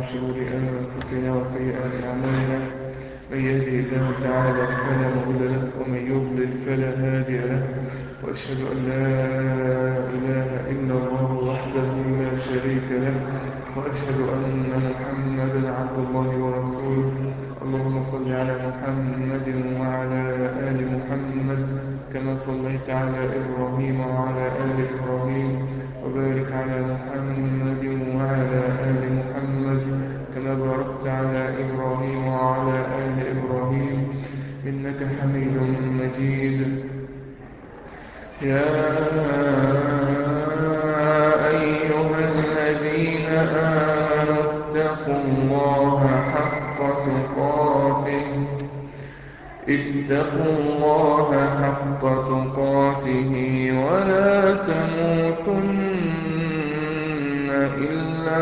شرور أنفسنا وسيئات أعمالنا. من يهدي الله تعالى فلا مضل له ومن يضلل فلا هادي له. وأشهد أن لا إله إلا الله وحده لا شريك له، وأشهد أن محمدا عبد الله ورسوله. اللهم صل على محمد وعلى آل محمد كما صليت على إبراهيم وعلى آل إبراهيم، وبارك على محمد وعلى آل محمد كما باركت على إبراهيم وعلى آل إبراهيم إنك حميد مجيد. يا أيها الذين آمنوا اتقوا الله حق تقاته ولا تموتن إلا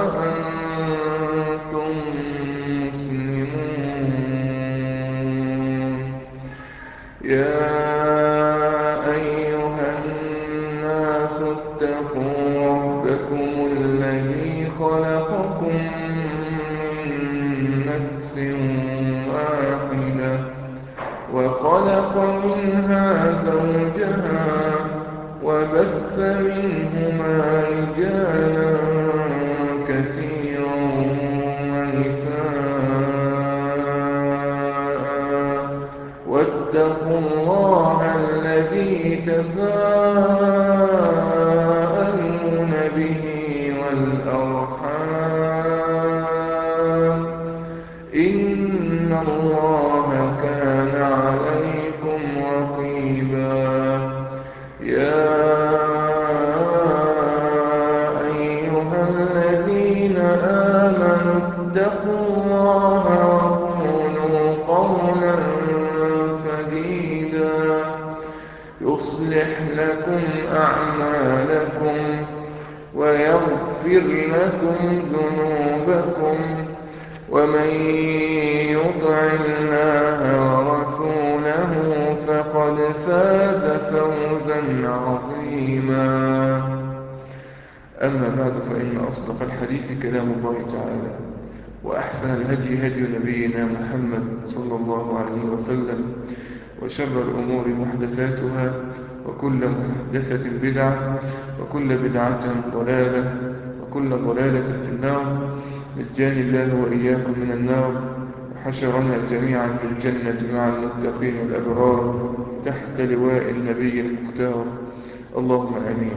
وأنتم مسلمون. يا أيها الناس اتقوا ربكم الذي خلقكم من نفس واحدة وخلق منها زوجها وبث منهما رجالا كثيرا ونساء، واتقوا الله الذي تساءلون به والأرحام إن الله كان عليكم رقيبا. يا أيها الذين آمنوا اتقوا الله وقولوا قولا سديدا يصلح لكم أعمالكم ويغفر لكم ذنوبكم، ومن يطع الله ورسوله فقد فاز فوزا عظيما. أما بعد، فإن أصدق الحديث كلام الله تعالى، وأحسن الهدي هدي نبينا محمد صلى الله عليه وسلم، وشر الأمور محدثاتها، وكل محدثة بدعة، وكل بدعة ضلالة، وكل ضلالة في النار. نجاني الله وإياكم من النار، وحشرنا جميعا في الجنة مع المتقين الأبرار تحت لواء النبي المختار، اللهم آمين.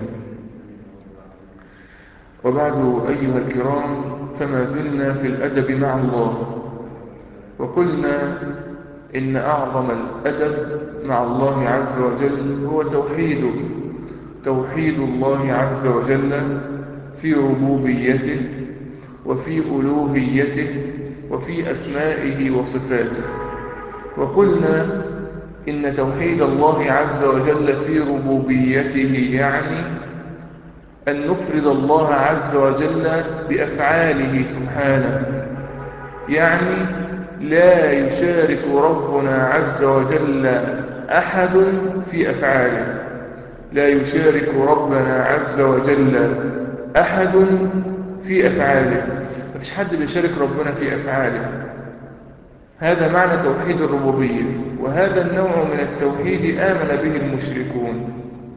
وبعد أيها الكرام، فما زلنا في الأدب مع الله، وقلنا إن أعظم الأدب مع الله عز وجل هو توحيد الله عز وجل في ربوبيته وفي ألوهيته وفي أسمائه وصفاته. وقلنا إن توحيد الله عز وجل في ربوبيته يعني أن نفرد الله عز وجل بأفعاله سبحانه، يعني لا يشارك ربنا عز وجل أحد في أفعاله، لا يشارك ربنا عز وجل أحد في أفعاله، مفيش حد بيشارك ربنا في أفعاله. هذا معنى توحيد الربوبية، وهذا النوع من التوحيد آمن به المشركون.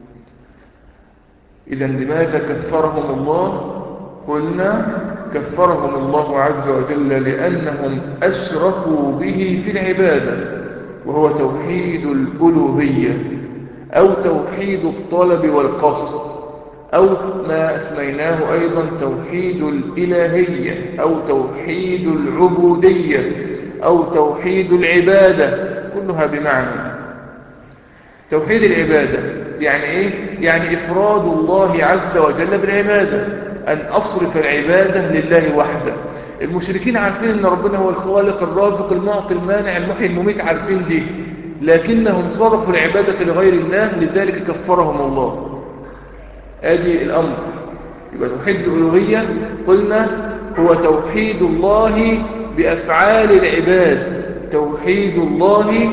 إذا لماذا كفرهم الله؟ قلنا كفرهم الله عز وجل لأنهم أشركوا به في العبادة، وهو توحيد الألوهية أو توحيد الطلب والقصد، أو ما اسميناه أيضا توحيد الإلهية أو توحيد العبودية أو توحيد العبادة، كلها بمعنى توحيد العبادة. يعني إيه؟ يعني إفراد الله عز وجل بالعبادة، أن أصرف العبادة لله وحده. المشركين عارفين أن ربنا هو الخالق الرازق المعطي المانع المحيي المميت، عارفين دي، لكنهم صرفوا العبادة لغير الله، لذلك كفرهم الله. ادي الامر. يبقى توحيد الالوهيه قلنا هو توحيد الله بافعال العباد، توحيد الله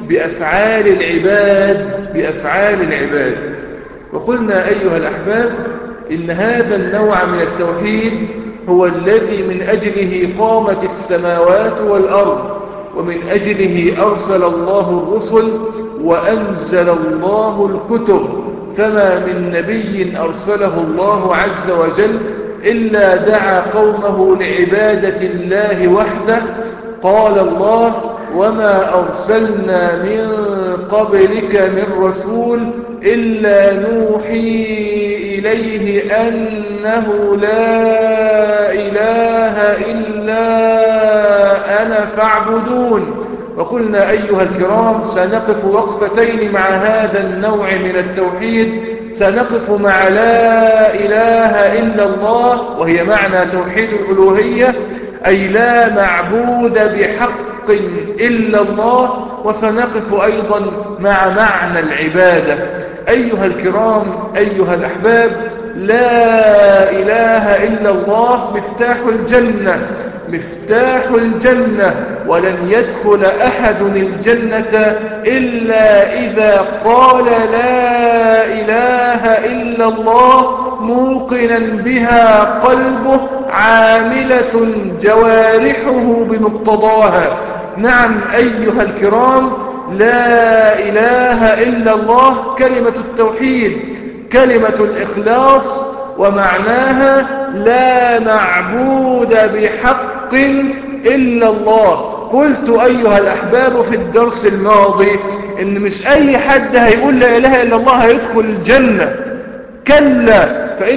بافعال العباد. وقلنا ايها الاحباب ان هذا النوع من التوحيد هو الذي من أجله قامت السماوات والأرض، ومن أجله أرسل الله الرسل وأنزل الله الكتب. فما من نبي أرسله الله عز وجل إلا دعا قومه لعبادة الله وحده. قال الله: وما أرسلنا من قبلك من رسول إلا نوحي إليه أنه لا إله إلا أنا فاعبدون. وقلنا أيها الكرام سنقف وقفتين مع هذا النوع من التوحيد. سنقف مع لا إله إلا الله، وهي معنى توحيد الألوهية، أي لا معبود بحق إلا الله. وسنقف أيضا مع معنى العبادة. أيها الكرام، أيها الأحباب، لا إله إلا الله مفتاح الجنة، مفتاح الجنة، ولن يدخل أحد الجنة إلا إذا قال لا إله إلا الله موقنا بها قلبه عاملة جوارحه بمقتضاها. نعم أيها الكرام، لا إله إلا الله كلمة التوحيد، كلمة الإخلاص، ومعناها لا معبود بحق إلا الله. قلت أيها الأحباب في الدرس الماضي إن مش أي حد هيقول لا إله إلا الله هيدخل الجنة، كلا،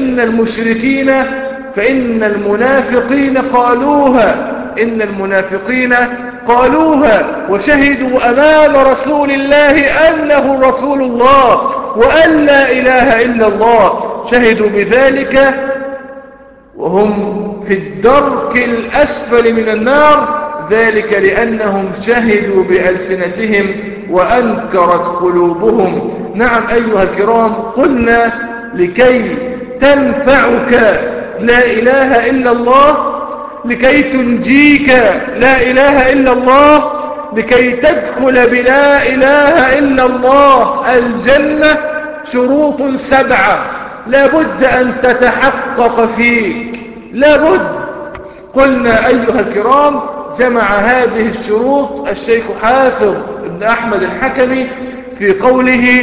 فإن المنافقين قالوها، إن المنافقين قالوها وشهدوا أمام رسول الله أنه رسول الله وأن لا إله إلا الله، شهدوا بذلك وهم في الدرك الأسفل من النار، ذلك لأنهم شهدوا بألسنتهم وأنكرت قلوبهم. نعم أيها الكرام، قلنا لكي تنفعك لا إله إلا الله، لكي تنجيك لا إله إلا الله، لكي تدخل بلا إله إلا الله الجنة، شروط 7 لابد أن تتحقق فيك، لابد. قلنا أيها الكرام جمع هذه الشروط الشيخ حافظ بن أحمد الحكمي في قوله: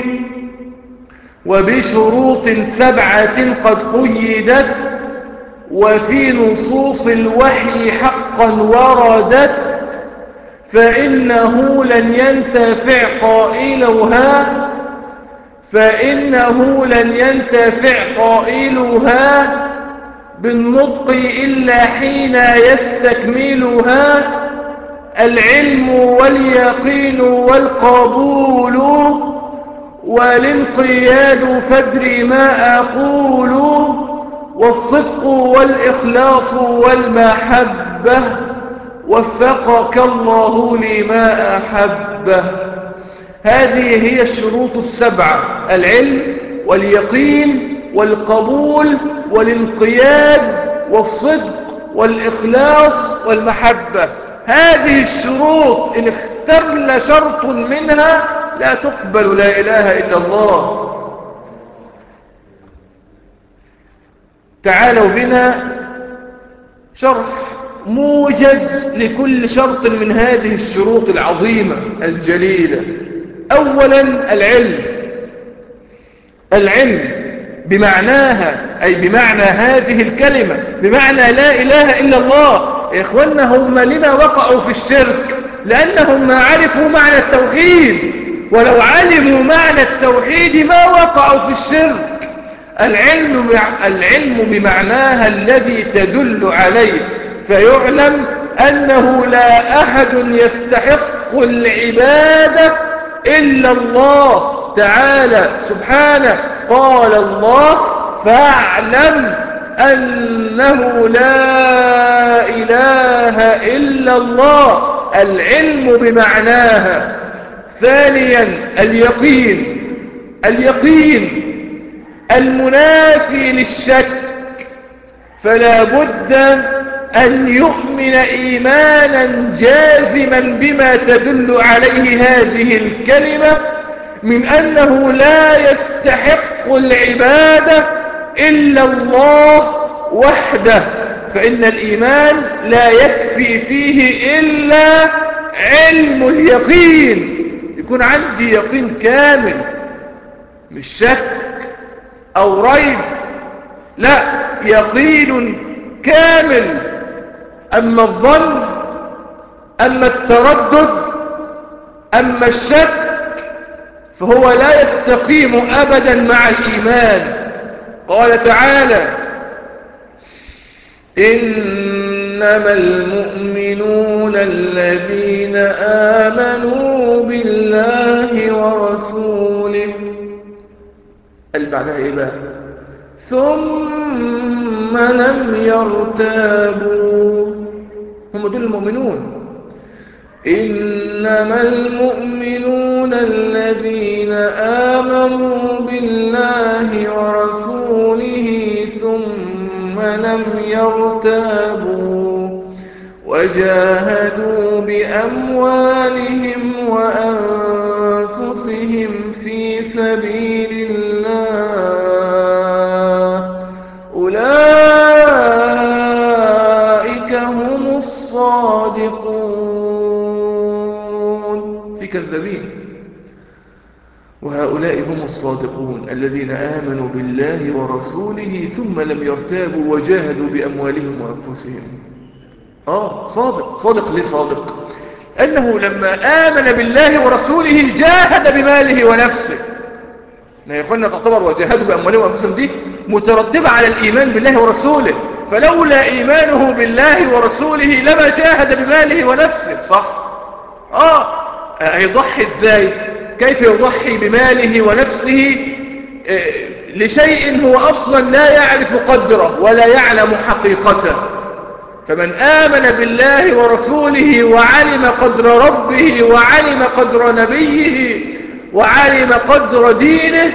وبشروط 7 قد قيدت وفي نصوص الوحي حقا وردت، فإنه لن ينتفع قائلها بالنطق إلا حين يستكملها العلم واليقين والقبول والانقياد، فادري ما أقول، والصدق والإخلاص والمحبة، وفقك الله لما أحبه. هذه هي الشروط 7: العلم واليقين والقبول والانقياد والصدق والإخلاص والمحبة. هذه الشروط إن اختل شرط منها لا تقبل لا إله إلا الله. تعالوا بنا شرح موجز لكل شرط من هذه الشروط العظيمة الجليلة. أولا العلم بمعناها، أي بمعنى هذه الكلمة، بمعنى لا إله إلا الله. يا إخوانا، هم لما وقعوا في الشرك؟ لأنهم ما عرفوا معنى التوحيد، ولو علموا معنى التوحيد ما وقعوا في الشرك. العلم بمعناها الذي تدل عليه، فيعلم أنه لا أحد يستحق العبادة إلا الله تعالى سبحانه. قال الله: فاعلم أنه لا إله إلا الله. العلم بمعناها. ثانيا اليقين المنافي للشك، فلا بد أن يؤمن إيمانا جازما بما تدل عليه هذه الكلمة من أنه لا يستحق العبادة إلا الله وحده. فإن الإيمان لا يكفي فيه إلا علم اليقين، يكون عندي يقين كامل، مش شك أو ريب، لا، يقين كامل. أما الظن، أما التردد، أما الشك، فهو لا يستقيم أبدا مع الإيمان. قال تعالى: إنما المؤمنون الذين آمنوا بالله ورسوله. قال بعدها إيه بقى؟ ثم لم يرتابوا. هم دول المؤمنون. إنما المؤمنون الذين آمنوا بالله ورسوله ثم لم يرتابوا وجاهدوا بأموالهم وأنفسهم في سبيل الله، أولئك هم الصادقون. في كذابين، وهؤلاء هم الصادقون الذين آمنوا بالله ورسوله ثم لم يرتابوا وجاهدوا بأموالهم وأنفسهم. صادق. صادق ليه صادق؟ أنه لما آمن بالله ورسوله جاهد بماله ونفسه. يا إخوانا، تعتبر وجاهدوا بأموالهم وأنفسهم دي مترتبة على الإيمان بالله ورسوله، فلولا إيمانه بالله ورسوله لما جاهد بماله ونفسه. صح؟ هيضحي إزاي؟ كيف يضحي بماله ونفسه لشيء هو أصلا لا يعرف قدره ولا يعلم حقيقته؟ فمن آمن بالله ورسوله وعلم قدر ربه وعلم قدر نبيه وعلم قدر دينه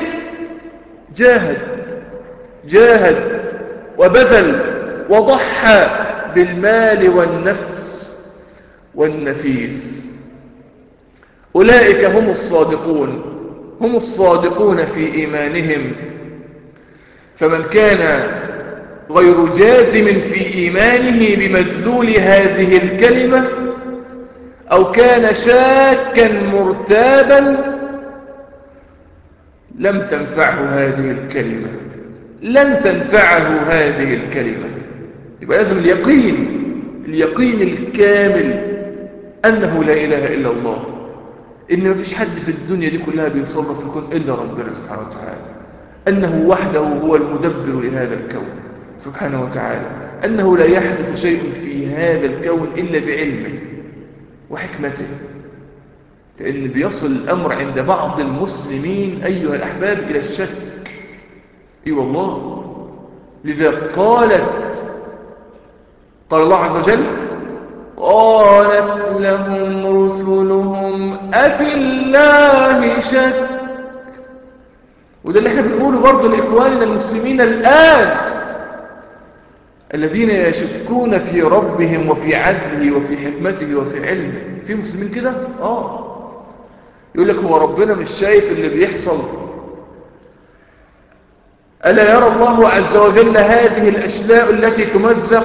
جاهد وبذل وضحى بالمال والنفس والنفيس. أولئك هم الصادقون، هم الصادقون في إيمانهم. فمن كان غير جازم في إيمانه بمدلول هذه الكلمة أو كان شاكا مرتابا لم تنفعه هذه الكلمة، لن تنفعه هذه الكلمة. يبقى لازم اليقين الكامل أنه لا إله إلا الله، إن ما فيش حد في الدنيا دي كلها بيصرف في الكون إلا ربنا سبحانه وتعالى، أنه وحده هو المدبر لهذا الكون سبحانه وتعالى، أنه لا يحدث شيء في هذا الكون إلا بعلمه وحكمته. لأن بيصل الأمر عند بعض المسلمين أيها الأحباب إلى الشك. والله، لذا قال الله عز وجل: قالت لهم رسلهم أفي الله شك. وده اللي احنا بنقوله برضه لإخواننا المسلمين الآن الذين يشكون في ربهم وفي عدله وفي حكمته وفي علمه. في مسلمين كده يقول لك هو ربنا مش شايف اللي بيحصل؟ ألا يرى الله عز وجل هذه الأشلاء التي تمزق؟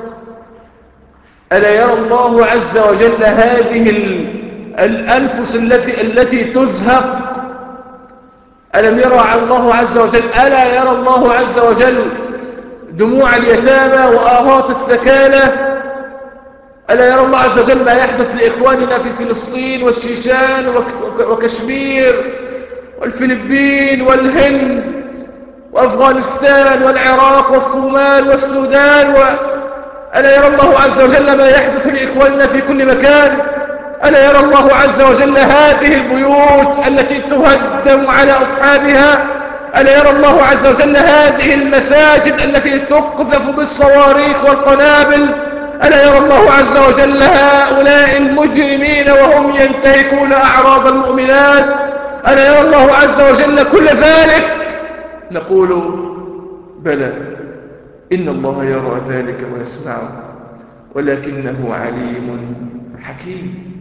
ألا يرى الله عز وجل هذه الأنفس التي تزهق؟ ألم يرى الله عز وجل، ألا يرى الله عز وجل دموع اليتامى وآهات الثكالى؟ ألا يرى الله عز وجل ما يحدث لإخواننا في فلسطين والشيشان وكشمير والفلبين والهند وأفغانستان والعراق والصومال والسودان ألا يرى الله عز وجل ما يحدث لإخواننا في كل مكان؟ ألا يرى الله عز وجل هذه البيوت التي تهدم على أصحابها؟ ألا يرى الله عز وجل هذه المساجد التي تقذف بالصواريخ والقنابل؟ ألا يرى الله عز وجل هؤلاء المجرمين وهم ينتهكون أعراض المؤمنات؟ ألا يرى الله عز وجل كل ذلك؟ نقول بلى، إن الله يرى ذلك ويسمعه، ولكنه عليم حكيم.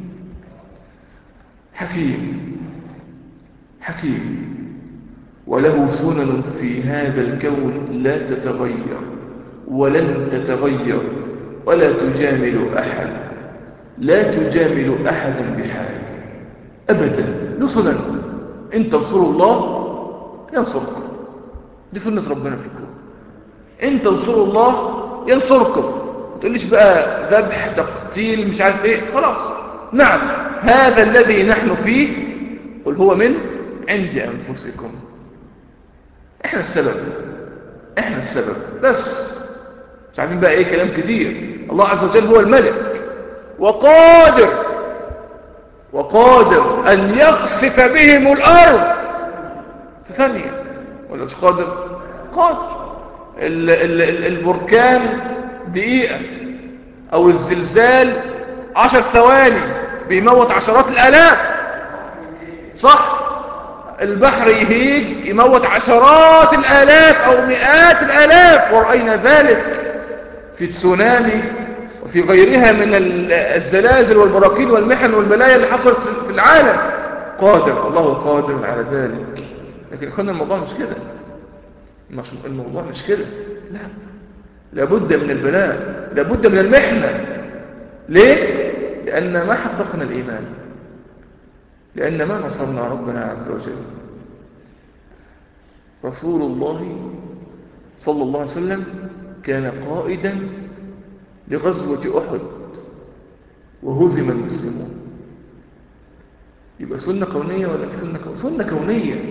وله سنن في هذا الكون لا تتغير ولن تتغير ولا تجامل أحد، لا تجامل أحد بحال أبدا. له سنن، إن تنصروا الله ينصركم، دي سنة ربنا في الكون. إن تنصروا الله ينصركم. ما تقوليش بقى ذبح تقتيل مش عارف ايه، خلاص. نعم، هذا الذي نحن فيه قل هو من عند أنفسكم. احنا السبب، احنا السبب بس. مش عايزين بقى ايه كلام كتير. الله عز وجل هو الملك، وقادر أن يخسف بهم الأرض في ثانية، ولا مش قادر؟ قادر. البركان دقيقة، أو الزلزال 10 ثواني بيموت عشرات الآلاف، صح؟ البحر يهيج يموت عشرات الآلاف أو مئات الآلاف، ورأينا ذلك في تسونامي وفي غيرها من الزلازل والبراكين والمحن والبلايا اللي حصلت في العالم. قادر، الله قادر على ذلك. لكن اخوانا الموضوع مش كده، الموضوع مش كده، لا. لابد من البلاء، لابد من المحنة. ليه؟ لأن ما حققنا الإيمان، لأن ما نصرنا ربنا عز وجل. رسول الله صلى الله عليه وسلم كان قائدا لغزوة أحد وهزم المسلمون. يبقى سنة كونية ولا سنة كونية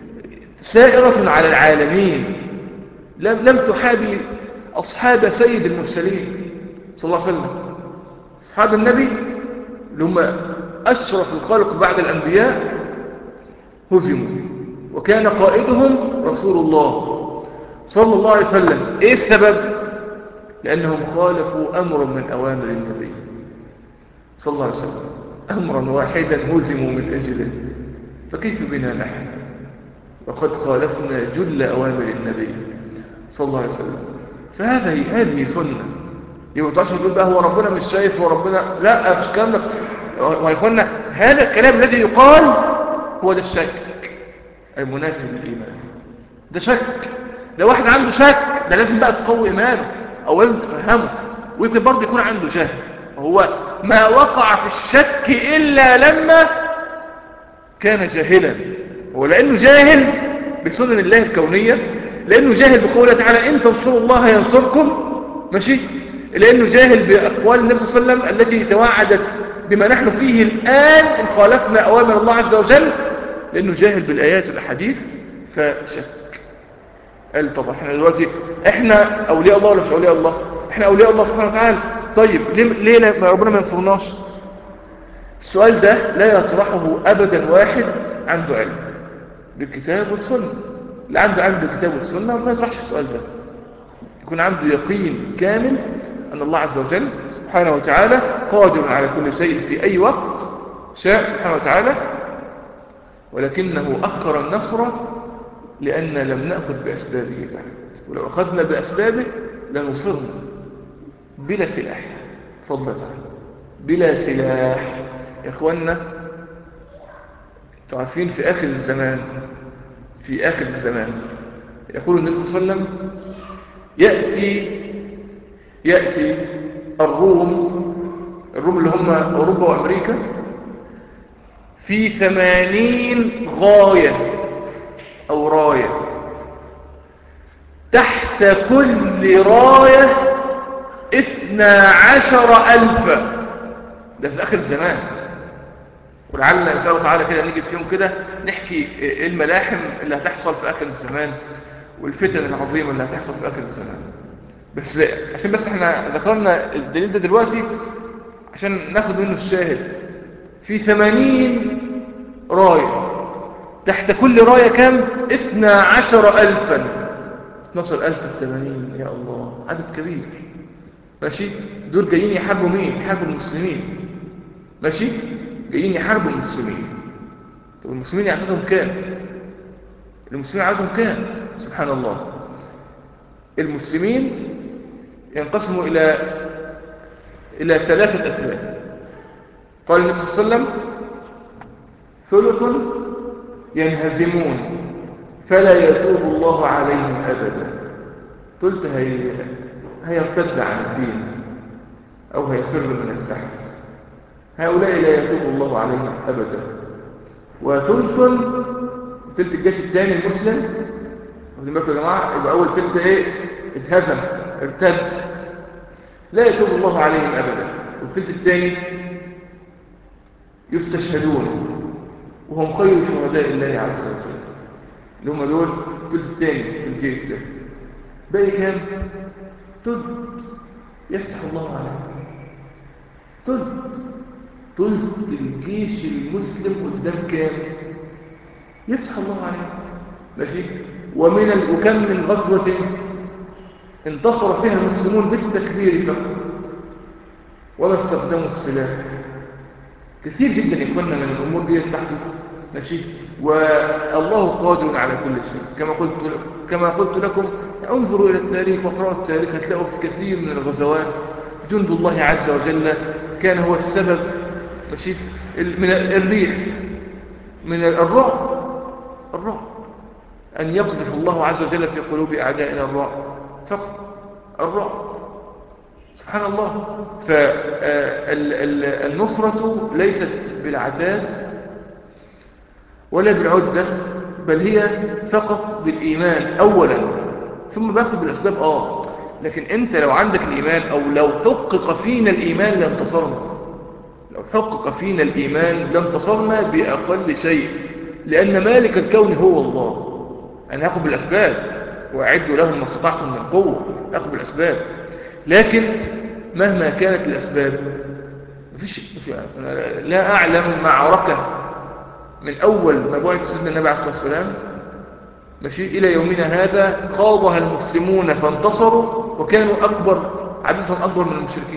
سائرة على العالمين، لم تحابي أصحاب سيد المرسلين صلى الله عليه وسلم. أصحاب النبي اللي هم أشرف الخلق بعد الأنبياء هزموا، وكان قائدهم رسول الله صلى الله عليه وسلم. إيه السبب؟ لأنهم خالفوا أمرا من أوامر النبي صلى الله عليه وسلم، أمرا واحدا هزموا من أجله. فكيف بنا نحن وقد خالفنا جل أوامر النبي صلى الله عليه وسلم؟ هذه سنة. يبقى تعرفش تقول بقى هو ربنا مش شايف، هو ربنا لا، مش الكلام ده. ويقولنا هذا الكلام الذي يقال هو ده الشك المنافي للإيمان، ده شك. لو واحد عنده شك ده لازم بقى تقوي إيمانه أو لازم تفهمه. ويمكن برضه يكون عنده جهل، هو ما وقع في الشك إلا لما كان جاهلا. هو لأنه جاهل بسنن الله الكونية، لأنه جاهل بقوله تعالى إن تنصروا الله ينصركم، ماشي، لأنه جاهل بأقوال النبي صلى الله عليه وسلم التي توعدت بما نحن فيه الآن إن خالفنا أوامر الله عز وجل، لأنه جاهل بالآيات والأحاديث فشك. قال طب احنا دلوقتي احنا أولياء الله ولا مش أولياء الله؟ احنا أولياء الله سبحانه وتعالى. طيب ليه ربنا ما ينصرناش؟ السؤال ده لا يطرحه أبدا واحد عنده علم بالكتاب والسنة. اللي عنده علم بالكتاب والسنة ما يطرحش السؤال ده، يكون عنده يقين كامل أن الله عز وجل سبحانه وتعالى قادر على كل شيء في أي وقت شاء سبحانه وتعالى، ولكنه أخر النصر لأن لم نأخذ بأسبابه بعد. ولو أخذنا بأسبابه لنصرنا بلا سلاح، فضل تعالى بلا سلاح. يا إخوانا تعرفين في آخر الزمان، في آخر الزمان يقول النبي صلى الله عليه وسلم يأتي الروم اللي هم أوروبا وأمريكا في 80 غاية أو راية، تحت كل راية 12,000. ده في آخر الزمان. ولعلنا إن شاء الله تعالى كده نيجي في يوم كده نحكي إيه الملاحم اللي هتحصل في آخر الزمان والفتن العظيمة اللي هتحصل في آخر الزمان. بس عشان احنا ذكرنا الدليل ده دلوقتي عشان ناخد منه الشاهد. في 80 راية، تحت كل راية كام؟ 12,000. 12,000 في 80، يا الله عدد كبير. ماشي، دول جايين يحاربوا مين؟ يحاربوا المسلمين. ماشي، جايين يحاربوا المسلمين. طب المسلمين عددهم كام؟ المسلمين عددهم كام؟ سبحان الله. المسلمين ينقسموا إلى 3 أثلاث. قال النبي صلى الله عليه وسلم ثلث ينهزمون فلا يتوب الله عليهم أبدا. ثلث هيرتد عن الدين أو هيفر من الزحف، هؤلاء لا يتوب الله عليهم أبدا. وثلث الجيش الثاني المسلم، واخدين بالكم يا جماعة، يبقى أول ثلث إيه؟ اتهزم، ارتد، لا يتوب الله عليهم أبدا. والثلث الثاني يستشهدون وهم خير شهداء الله عز وجل، اللي هم دول الثلث الثاني في الجيش ده. باقي كام؟ ثلث يفتح الله عليه، ثلث الجيش المسلم قدام كام؟ يفتح الله عليه. ماشي. وكم من غزوة انتصر فيها المسلمون بالتكبير فقط وما استخدموا السلاح. كثير جدا يكون من الأمور دي تحدث. ماشي. والله قادر على كل شيء، كما قلت لكم، انظروا إلى التاريخ واقرأوا التاريخ، هتلاقوا في كثير من الغزوات جند الله عز وجل كان هو السبب. ماشي. من الريح، من الرعب، أن يقذف الله عز وجل في قلوب أعدائنا الرعب فقط، الرعب، سبحان الله. فالنصرة ليست بالعتاد ولا بالعدة، بل هي فقط بالإيمان أولا، ثم باخد بالأسباب. لكن أنت لو عندك الإيمان، أو لو حقق فينا الإيمان لانتصرنا، لو حقق فينا الإيمان لانتصرنا بأقل شيء، لأن مالك الكون هو الله. أنا أخذ بالأسباب، وأعدوا لهم ما استطعتم من قوة، أخذ بالأسباب. لكن مهما كانت الأسباب، لا أعلم معركة من أول ما بعث سيدنا النبي عليه الصلاة والسلام ماشي إلى يومنا هذا خاضها المسلمون فانتصروا وكانوا عددهم أكبر من المشركين.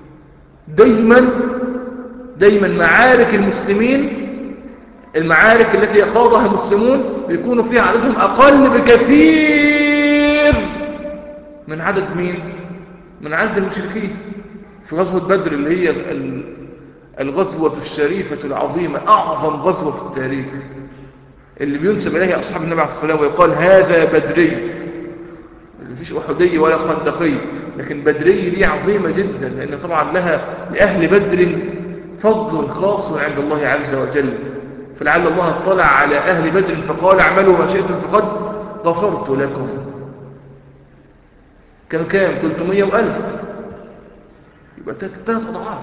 دايما معارك المسلمين، المعارك التي خاضها المسلمون بيكونوا فيها عددهم أقل بكثير من عدد مين؟ من عدد المشركين. في غزوة بدر اللي هي الغزوة الشريفة العظيمة، أعظم غزوة في التاريخ، اللي بينسب إليها أصحاب النبي عليه الصلاة والسلام ويقال هذا بدري، مفيش أحدي ولا خندقي، لكن بدري دي عظيمة جدا، لأن طبعا لها لأهل بدر فضل خاص عند الله عز وجل. فلعل الله اطلع على أهل بدر فقال اعملوا ما شئتم فقد غفرت لكم. كانوا كام؟ 300 و1000، يبقى 3 أضعاف.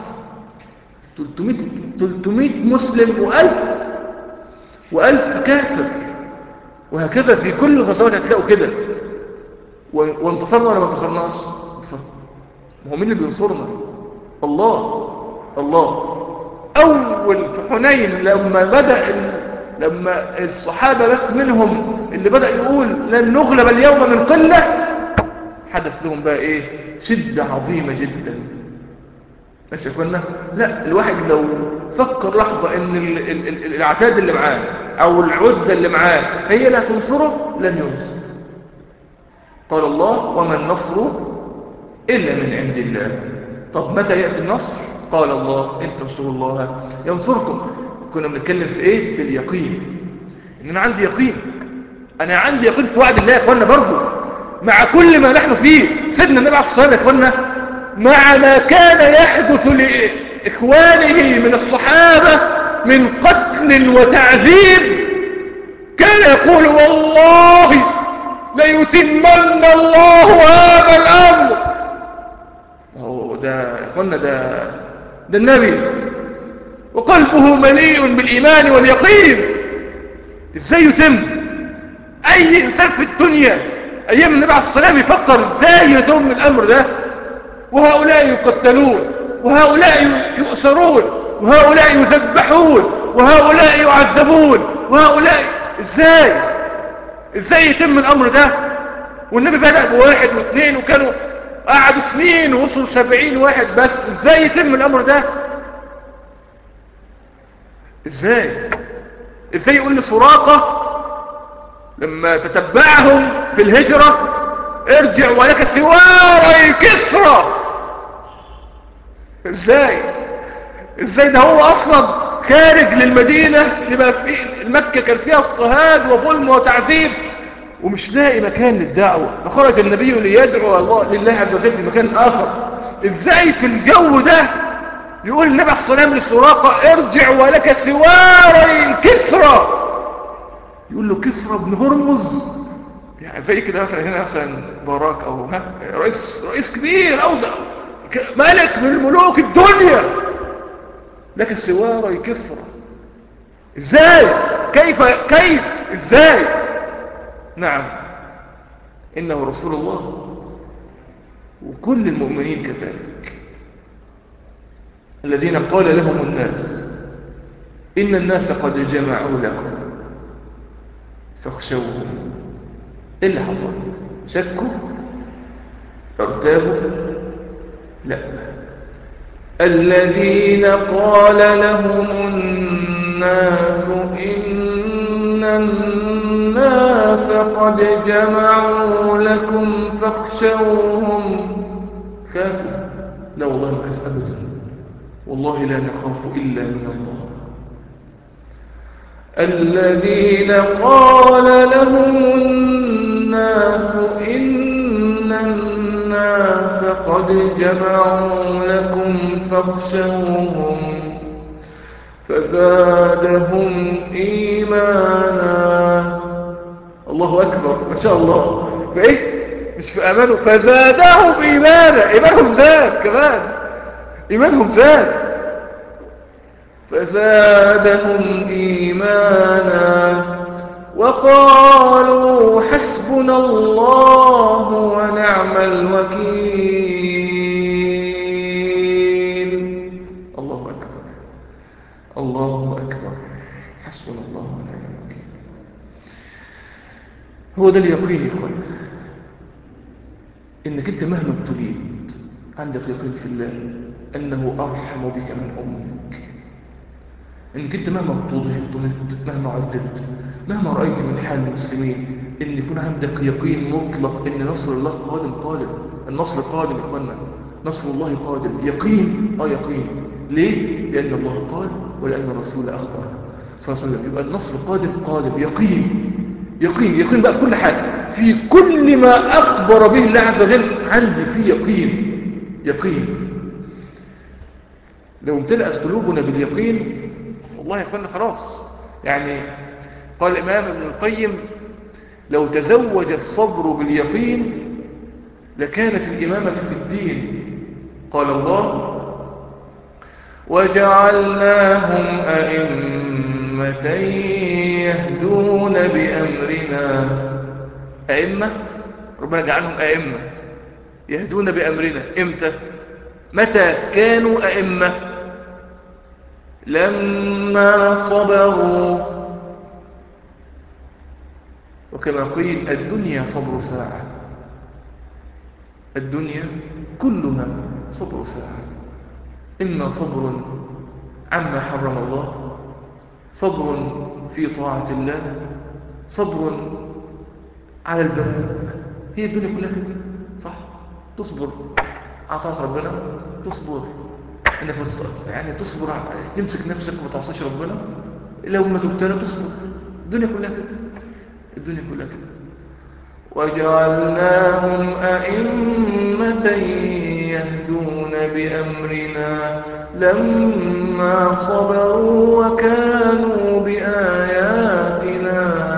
300 مسلم و1000 كافر، وهكذا في كل الغزوات هتلاقوا كده. وانتصرنا ولا ما انتصرناش؟ انتصرنا. ما هو مين اللي بينصرنا؟ الله. أول في حنين لما الصحابة بس منهم اللي بدأ يقول لن نغلب اليوم من قلة، حدث لهم بقى إيه؟ شدة عظيمة جدا. ماشي يا اخوانا؟ لا، الواحد لو فكر لحظة ان العتاد اللي معاه او العدة اللي معاه هي لا تنصره، لن ينصر. قال الله وما النصر إلا من عند الله. طب متى يأتي النصر؟ قال الله إن تنصروا الله ينصركم. كنا بنتكلم في إيه؟ في اليقين. إن أنا عندي يقين، أنا عندي يقين في وعد الله يا إخوانا برضو، مع كل ما نحن فيه. سيدنا النبي عليه الصلاة والسلام يا إخوانا مع ما كان يحدث لإخوانه من الصحابة من قتل وتعذيب كان يقول والله ليتمن الله هذا الأمر. ده يا إخوانا ده النبي وقلبه مليء بالإيمان واليقين. إزاي يتم؟ أي إنسان في الدنيا أيام النبي عليه الصلاة والسلام يفكر إزاي يتم الأمر ده، وهؤلاء يقتلون، وهؤلاء يؤسرون، وهؤلاء يذبحون، وهؤلاء يعذبون، وهؤلاء إزاي يتم الأمر ده؟ والنبي بدأ ب1 و2 وكانوا قعدوا سنين ووصلوا 70 واحد بس. إزاي يتم الأمر ده؟ إزاي يقول لسراقة لما تتبعهم في الهجرة ارجع ولك سواري كسرى؟ ازاي ده هو اصلا خارج للمدينة، لما في مكة كان فيها اضطهاد وظلم وتعذيب، ومش لاقي مكان للدعوة، فخرج النبي ليدعو الله لله عز وجل في مكان آخر. ازاي في الجو ده يقول النبي عليه الصلاة والسلام لسراقة ارجع ولك سواري كسرى؟ يقول له كسرى بن هرمز؟ يعني زي كده مثلا هنا مثلا باراك او رئيس كبير او ده ملك من ملوك الدنيا لك سواري كسرى؟ ازاي؟ كيف ازاي؟ نعم، انه رسول الله، وكل المؤمنين كذلك الذين قال لهم الناس إن الناس قد جمعوا لكم فاخشوهم. إيه اللي حصل؟ شكوا؟ ارتابوا؟ لا. الذين قال لهم الناس إن الناس قد جمعوا لكم فاخشوهم. خافوا؟ لا والله ما خاف أبدا، والله لا نخاف إلا من الله. الذين قال لهم الناس إن الناس قد جمعوا لكم فاخشوهم فزادهم إيمانا. الله أكبر، ما شاء الله. فإيه؟ مش في أمانه، فزادهم إيمانا. إيمانهم زاد كمان، إيمانهم زاد. فزادهم إيمانا وقالوا حسبنا الله ونعم الوكيل. الله أكبر، الله أكبر، حسبنا الله ونعم الوكيل. هو ده اليقين يا اخوان، انك انت مهما ابتليت عندك يقين في الله انه ارحم بك من امك. انك انت مهما اضطهدت، مهما عذبت، مهما رأيت من حال المسلمين، ان يكون عندك يقين مطلق ان نصر الله قادم. النصر قادم يا اخوانا، نصر الله قادم. يقين، يقين. ليه؟ لان الله قال ولان الرسول اخبر صلى الله عليه وسلم. يبقى النصر قادم. يقين بقى في كل حاجة، في كل ما اخبر به الله عز وجل عندي فيه يقين. لو امتلأت قلوبنا باليقين والله يا اخوانا خلاص. يعني قال الإمام ابن القيم لو تزوج الصبر باليقين لكانت الإمامة في الدين. قال الله وجعلناهم أئمة يهدون بأمرنا. أئمة، ربنا جعلهم أئمة يهدون بأمرنا. إمتى؟ متى كانوا أئمة؟ لما صبروا. وكما قيل الدنيا صبر ساعة، الدنيا كلها صبر ساعة. إما صبر عما حرم الله، صبر في طاعة الله، صبر على البلاء. هي الدنيا كلها كده، صح؟ تصبر على طاعة ربنا، تصبر انك يعني تصبر تمسك نفسك وما تعصيش ربنا. لو ما تبتلى تصبر. الدنيا كلها كده، الدنيا كلها كده. وجعلناهم أئمة يهدون بأمرنا لما صبروا وكانوا بآياتنا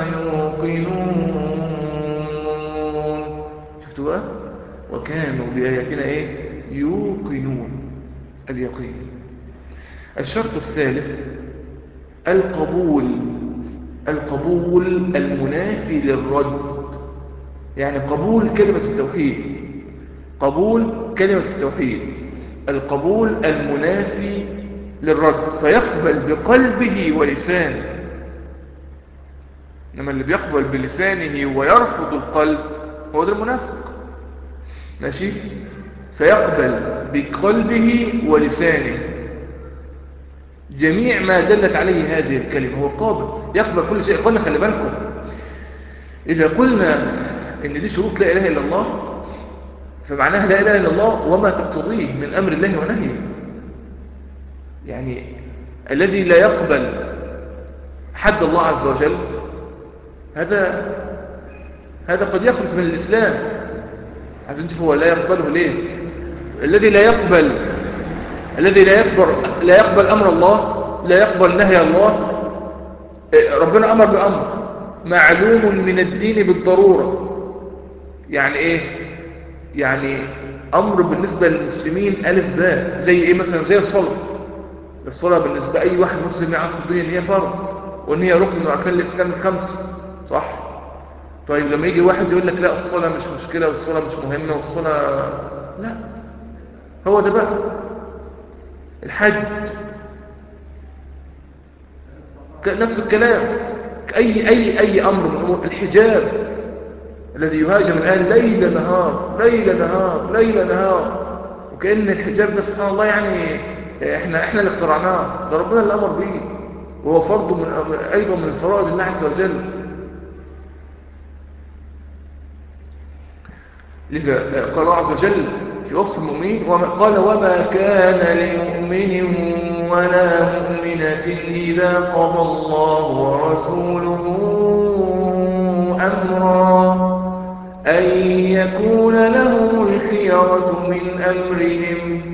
يوقنون. شفتوا بقى؟ وكانوا بآياتنا يوقنون. اليقين. الشرط الثالث القبول المنافي للرد. يعني قبول كلمة التوحيد، القبول المنافي للرد، فيقبل بقلبه ولسانه. إنما اللي بيقبل بلسانه ويرفض القلب هو ده المنافق. ماشي؟ فيقبل بقلبه ولسانه جميع ما دلت عليه هذه الكلمة. هو قابل يقبل كل شيء. قلنا خلي بالكم، إذا قلنا إن دي شروط لا إله إلا الله فمعناها لا إله إلا الله وما تقتضيه من أمر الله ونهيه. يعني الذي لا يقبل حد الله عز وجل هذا هذا قد يخرج من الإسلام. عايزين نشوف هو لا يقبله ليه. الذي لا يقبل لا يقبل أمر الله، لا يقبل نهي الله. ربنا أمر بأمر معلوم من الدين بالضرورة. يعني إيه؟ يعني أمر بالنسبة للمسلمين ألف باء. زي إيه مثلا؟ زي الصلاة. الصلاة بالنسبة أي واحد مسلم يعرف في الدنيا إن هي فرض، وإن هي ركن من أركان الإسلام الخمسة، صح؟ طيب لما يجي واحد يقول لك لا الصلاة مش مشكلة والصلاة مش مهمة والصلاة، لا، هو ده بقى. الحج نفس الكلام. أي أمر من أمور الحجاب الذي يهاجم الآن ليل نهار ليل نهار ليل نهار، وكأن الحجاب ده سبحان الله يعني احنا اللي اخترعناه، ده ربنا اللي أمر به، وهو فرض أيضا من فرائض الله عز وجل. لذا قال الله عز وجل في وصف المؤمنين قال وما كان لمؤمن ولا مؤمنة إذا قضى الله ورسوله أمرا أن يكون لهم الخيرة من أمرهم.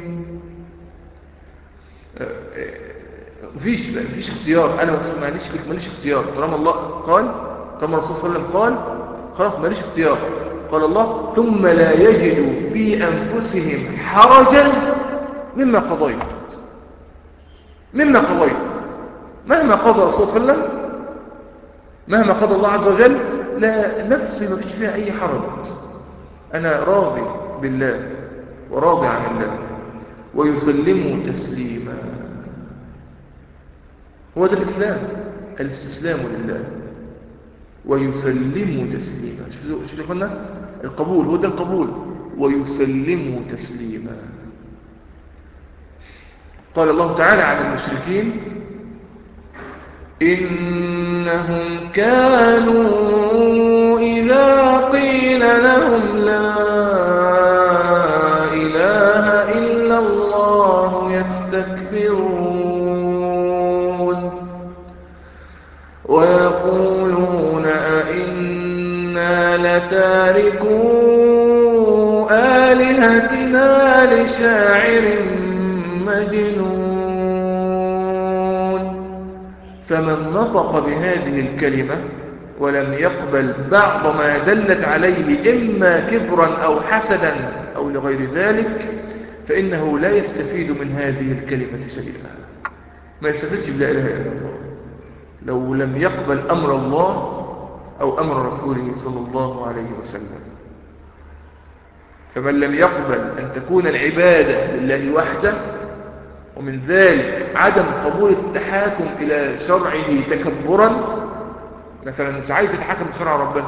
مفيش اختيار. أنا ماليش اختيار طالما الله قال، طالما الرسول صلى الله عليه وسلم قال، خلاص ماليش اختيار. قال الله ثم لا يجدوا في أنفسهم حرجا مما قضيت. مما قضيت مهما قضى الرسول صلى الله عليه وسلم، مهما قضى الله عز وجل، لا، نفسي ما فيش فيها أي حرج. أنا راضي بالله وراضي عن الله، ويسلموا تسليما. هو ده الإسلام، الاستسلام لله، ويسلموا تسليما. شوفوا قلنا القبول، هو ده القبول، ويسلموا تسليما. قال الله تعالى عن المشركين إنهم كانوا إذا قيل لهم لا إله إلا الله يستكبرون ويقولون أئنا لتاركو آلهتنا لشاعر مجنون. فمن نطق بهذه الكلمة ولم يقبل بعض ما دلت عليه إما كبرا أو حسدا أو لغير ذلك، فإنه لا يستفيد من هذه الكلمة شيئا. ما يستفيدش بلا إله إلا الله لو لم يقبل أمر الله أو أمر رسوله صلى الله عليه وسلم. فمن لم يقبل أن تكون العبادة لله وحده، ومن ذلك عدم قبول التحاكم إلى شرعه تكبرا، مثلا مش عايز يتحاكم بشرع ربنا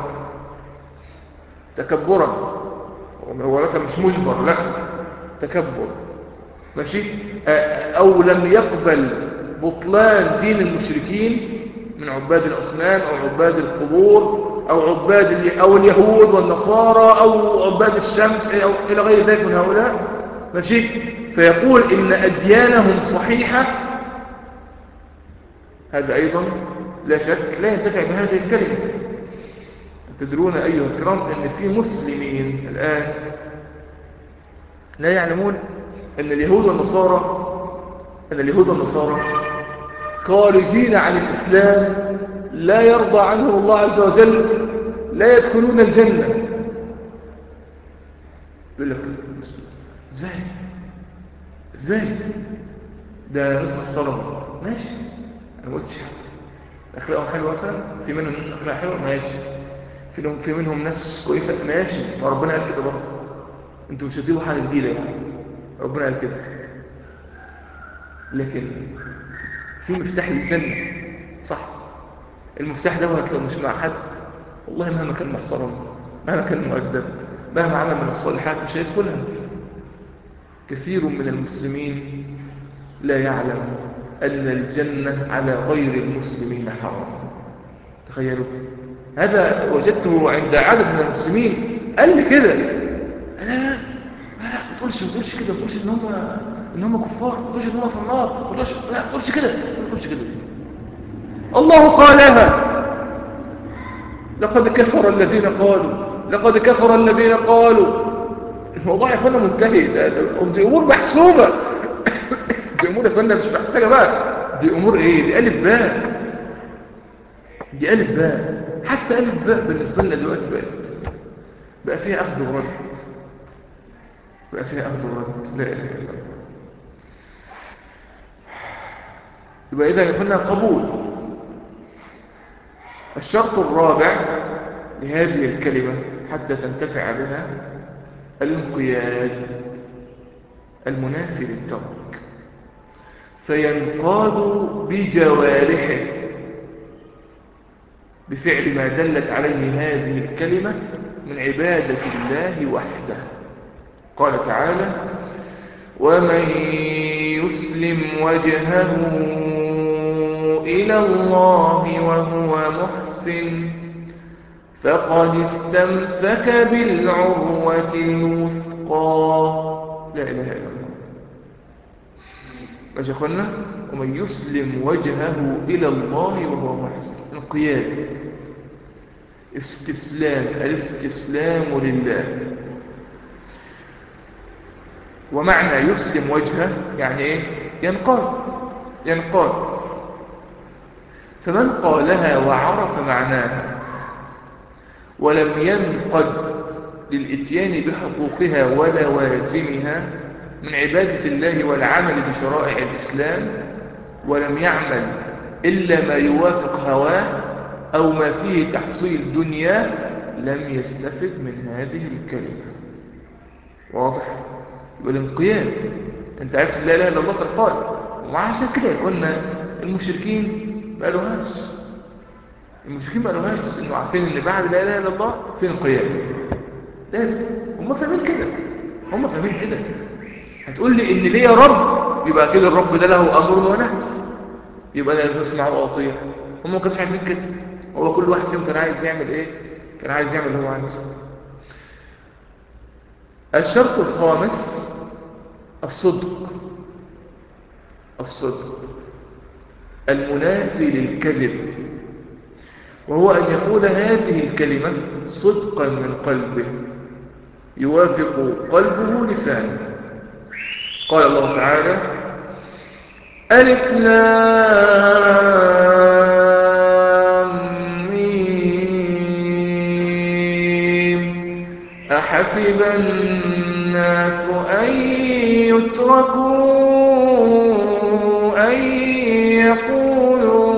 تكبرا، هو مثلا مش مجبر، لا، تكبر، ماشي. أو لم يقبل بطلان دين المشركين من عباد الأصنام أو عباد القبور أو أو اليهود والنصارى أو عباد الشمس أو إلى غير ذلك من هؤلاء، ماشي، فيقول إن أديانهم صحيحة، هذا أيضا لا شك لا ينتفع بهذه الكلمة. تدرون أيها الكرام أن في مسلمين الآن لا يعلمون أن اليهود والنصارى خارجين عن الإسلام، لا يرضى عنهم الله عز وجل، لا يدخلون الجنة. يقول لك ازاي ده ناس محترمة، ماشي، انا ما قلتش اخلاقهم حلوه، مثلا في منهم ناس اخلاقها حلوه، ماشي، في منهم ناس كويسه، ماشي، ما ربنا قال كده برضه. انتوا مش هتجيبوا حاجه جديده يعني، ربنا قال كده. لكن في مفتاح للجنه، صح، المفتاح ده هتلاقيه مش مع حد، والله مهما كان محترم، مهما كان مؤدب، مهما عمل من الصالحات مش هيدخلها. كثير من المسلمين لا يعلم أن الجنة على غير المسلمين حرام. تخيلوا، هذا وجدته عند عدد من المسلمين. قال لي كده، لا ما تقولش كده، ما تقولش ان هم كفار، ما تقولش ان هم في النار، ما تقولش كده. الله قالها، لقد كفر الذين قالوا، لقد كفر الذين قالوا. الموضوع يا اخوانا منتهي، دي امور محسوبه. دي امور يا اخوانا مش محتاجه بقى، دي امور ايه، دي الف باء، دي الف باء. حتى الف باء بالنسبه لنا دلوقتي بقى فيها اخذ ورد، بقى فيها اخذ ورد. لا اله الا الله. يبقى اذا يكون قبول. الشرط الرابع لهذه الكلمه حتى تنتفع بها الانقياد المنافي للترك، فينقاد بجوارحه بفعل ما دلت عليه هذه الكلمة من عبادة الله وحده. قال تعالى: ومن يسلم وجهه إلى الله وهو محسن فقد استمسك بالعروة الوثقى. لا إله إلا الله. ماشي يا اخوانا؟ ومن يسلم وجهه إلى الله وهو محسن، انقياد، استسلام، الاستسلام لله. ومعنى يسلم وجهه يعني ايه؟ ينقاد، ينقاد. فمن قالها وعرف معناها ولم ينقد للإتيان بحقوقها ولوازمها من عبادة الله والعمل بشرائع الإسلام، ولم يعمل إلا ما يوافق هواه أو ما فيه تحصيل دنيا، لم يستفد من هذه الكلمة. واضح؟ يبقى الانقياد. انت عرفت لا اله الا الله تنقاد. وعشان كده قلنا المشركين ما قالوهاش، المشركين ما قالوهاش انه عارفين ان بعد لا اله الا الله في انقياد. لازم هم فاهمين كده، هم فاهمين كده. هتقول لي ان ليه يا رب، يبقى كده الرب ده له امر ونهي، يبقى لازم اسمع واطيع. هم ما كانوش عايزين كده، هو كل واحد فيهم كان عايز يعمل ايه؟ كان عايز يعمل اللي هو عايزه. الشرط الخامس الصدق، الصدق المنافي للكذب، وهو أن يقول هذه الكلمة صدقا من قلبه يوافق قلبه لسانه. قال الله تعالى: ألف لام ميم أحسب الناس أن يتركوا أن يقولوا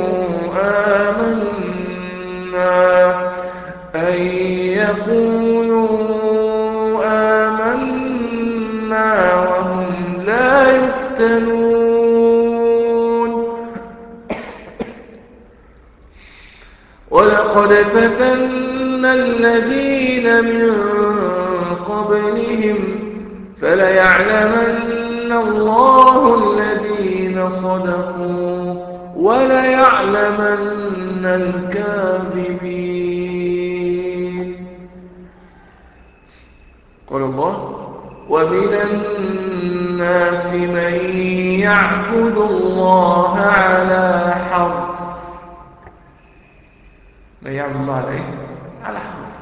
آمنا، أن يقولوا آمنا وهم لا يفتنون. ولقد فتنا الذين من قبلهم فليعلمن الله الذين صدقوا وليعلمن الكاذبين. قال الله: ومن الناس من يعبد الله على حرف. من يعبد الله على ايه؟ على حرف.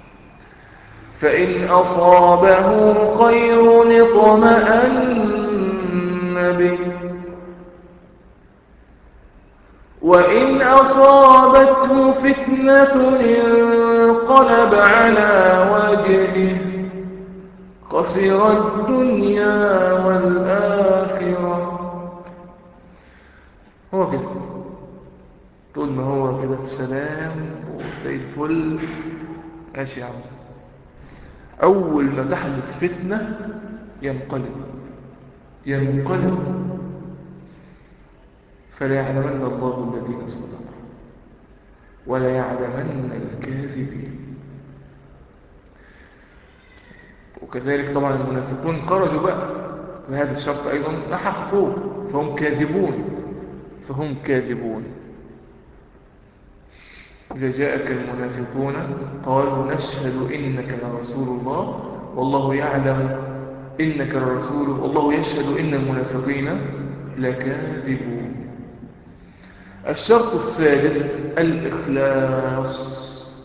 فإن أصابه خير اطمأن به، وإن أصابته فتنة انقلب على وجهه خسر الدنيا والآخرة. هو كده، طول ما هو كده في سلام وزي الفل ماشي يا عم، أول ما تحدث فتنة ينقلب، ينقلب. فليعلمن الله الذين صدقوا وليعلمن الكاذبين. وكذلك طبعا المنافقون خرجوا بقى بهذا الشرط أيضا، لا حققوه، فهم كاذبون، فهم كاذبون. إذا جاءك المنافقون قالوا نشهد إنك لرسول الله والله يعلم إنك لرسوله والله يشهد إن المنافقين لكاذبون. الشرط الثالث الإخلاص،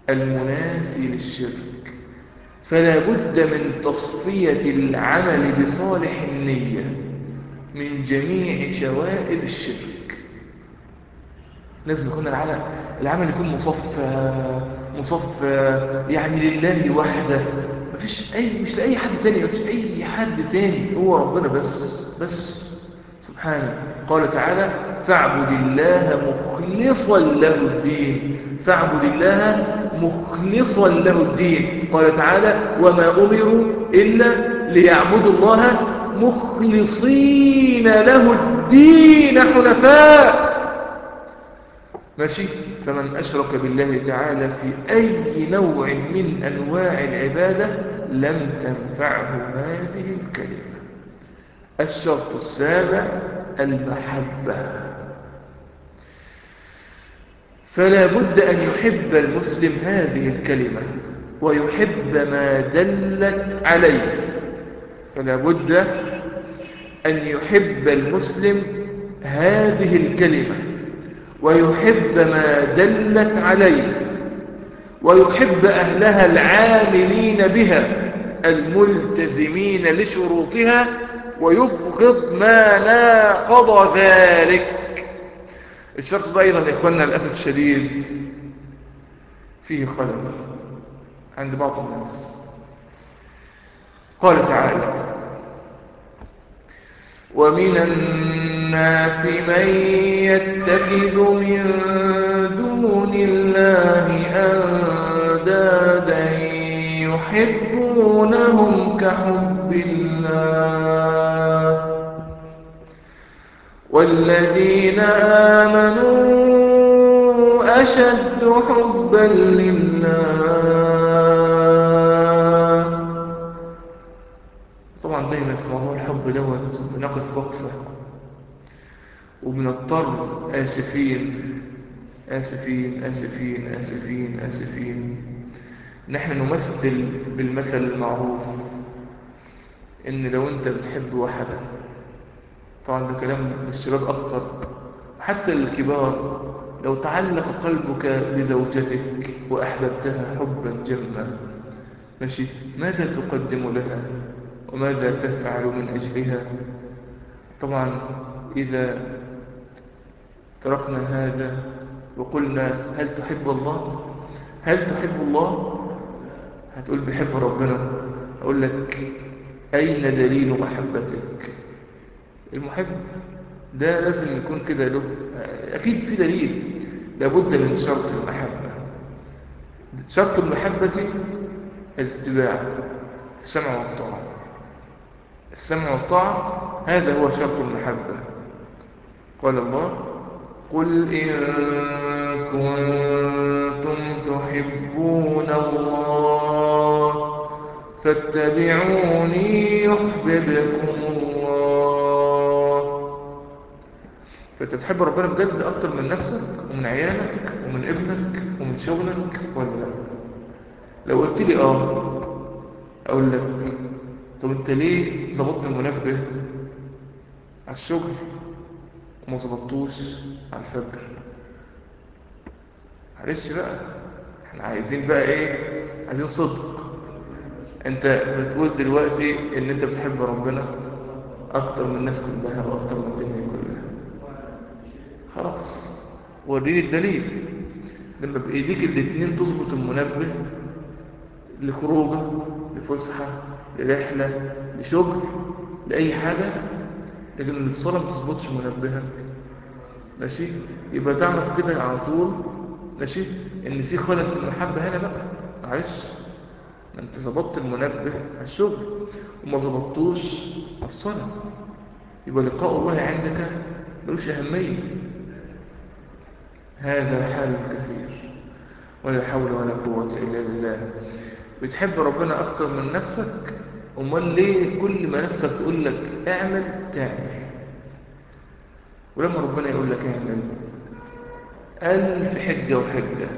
المنافي للشرك، فلا بد من تصفية العمل بصالح النية من جميع شوائب الشرك. لازم يكون العمل يكون مصفى يعني لله وحده، مش لأي حد تاني، مفيش أي حد تاني، هو ربنا بس سبحانه. قال تعالى: فاعبد الله مخلصا له الدين، فاعبد الله مخلصا له الدين. قال تعالى: وما أمروا إلا ليعبدوا الله مخلصين له الدين حنفاء. ماشي. فمن أشرك بالله تعالى في أي نوع من أنواع العبادة لم تنفعه هذه الكلمة. الشرط السابع: المحبة. فلا بد أن يحب المسلم هذه الكلمة ويحب ما دلت عليه. فلا بد أن يحب المسلم هذه الكلمة ويحب ما دلت عليه، ويحب أهلها العاملين بها الملتزمين لشروطها، ويبغض ما ناقض ذلك. الشرط ده أيضا يا إخواننا للأسف الشديد فيه خلل عند بعض الناس. قال تعالى: ومن الناس من يتخذ من دون الله أندادا يحبونهم كحب الله والذين آمنوا أشد حبا لله. طبعا دايما في موضوع الحب دوت بنقف وقفة وبنضطر آسفين نحن نمثل بالمثل المعروف إن لو أنت بتحب واحدة، طبعا ده كلام للشباب أكتر، حتى الكبار، لو تعلق قلبك بزوجتك وأحببتها حبا جما، ماشي، ماذا تقدم لها وماذا تفعل من أجلها؟ طبعا إذا تركنا هذا وقلنا: هل تحب الله؟ هل تحب الله؟ هتقول بحب ربنا. أقول لك: أين دليل محبتك؟ المحب ده لازم يكون كده له أكيد في دليل. لابد من شرط المحبة. شرط المحبة الاتباع، السمع والطاعة. السمع والطاعة هذا هو شرط المحبة. قال الله: قل إن كنتم تحبون الله فاتبعوني يحببكم الله. فأنت بتحب ربنا بجد أكتر من نفسك ومن عيالك ومن ابنك ومن شغلك ولا لا؟ لو قلت لي أقول لك: طب أنت ليه ظبطت المنبه على الشغل وما ظبطتوش على الفجر؟ معلش بقى، احنا عايزين بقى ايه؟ عايزين صدق. انت بتقول دلوقتي ان انت بتحب ربنا اكتر من الناس كلها واكتر من الدنيا كلها. خلاص، وريني الدليل. لما بايديك الاتنين تظبط المنبه لخروجه، لفسحه، لرحله، لشغل، لاي حاجه، لكن الصلاه ما تظبطش منبهك، ماشي، يبقى تعرف كده على طول، ماشي، ان في خلل في المحبه هنا بقى. معلش، ما انت ظبطت المنبه على الشغل وما ظبطتوش على الصلاه، يبقى لقاء الله عندك ملوش اهميه. هذا حال كثير، ولا حول ولا قوه الا بالله. بتحب ربنا اكتر من نفسك، امال ليه كل ما نفسك تقول لك اعمل تعمل؟ ولما ربنا يقول لك اعمل، ألف حجة وحجة،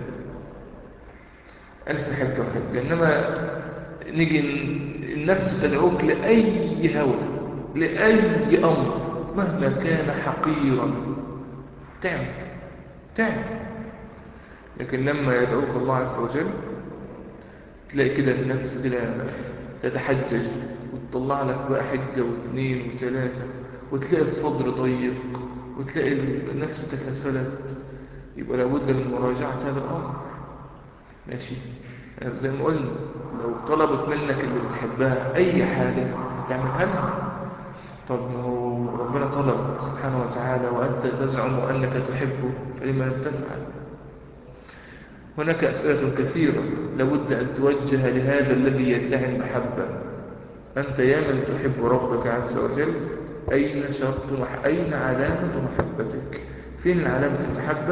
ألف حجة وحجة. إنما نيجي النفس تدعوك لأي هوى، لأي أمر مهما كان حقيرا، تعمل. لكن لما يدعوك الله عز وجل تلاقي كده النفس كده تتحجج، وتطلع لك بقى حجة واثنين وثلاثة، وتلاقي الصدر ضيق، وتلاقي النفس تكسلت. يبقى لابد من مراجعة هذا الأمر. ماشي. زي ما قلنا، لو طلبت منك اللي بتحبها أي حاجة هتعملها لها. طب ما هو ربنا طلب سبحانه وتعالى وأنت تزعم أنك تحبه، فلما لم تفعل؟ هناك أسئلة كثيرة لابد أن توجه لهذا الذي يدعي المحبة. أنت يا من تحب ربك عز وجل، أين علامة محبتك؟ فين علامة المحبة؟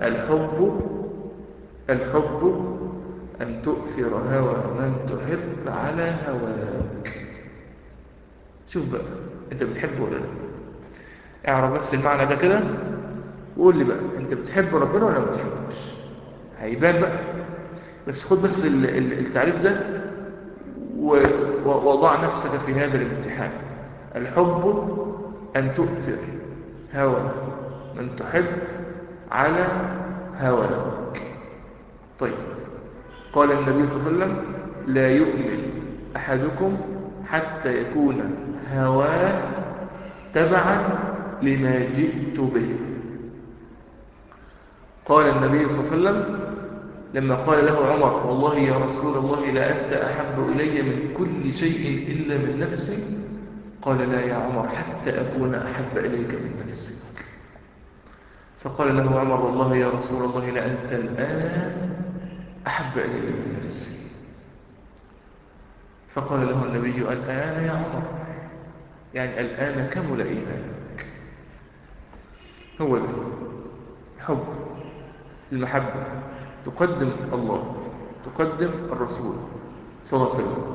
الحب أن تؤثر هوى من تحب على هواك. شوف بقى، أنت بتحبه ولا لا؟ اعرف بس المعنى ده كده، وقول لي بقى أنت بتحب ربنا ولا ما بتحبوش؟ هيبان بقى. بس خد بس التعريف ده ووضع نفسك في هذا الامتحان. الحب أن تؤثر هوى من تحب على هواك. طيب، قال النبي صلى الله عليه وسلم: لا يؤمن أحدكم حتى يكون هواه تبعا لما جئت به. قال النبي صلى الله عليه وسلم لما قال له عمر: والله يا رسول الله لأنت أحب إلي من كل شيء إلا من نفسي، قال: لا يا عمر، حتى أكون أحب إليك من نفسك. فقال له عمر: والله يا رسول الله لأنت الآن أحب إلي من نفسي. فقال له النبي: الآن يا عمر، يعني الآن كمل إيمانك. هو ده الحب، المحبة. تقدم الله، تقدم الرسول صلى الله عليه وسلم.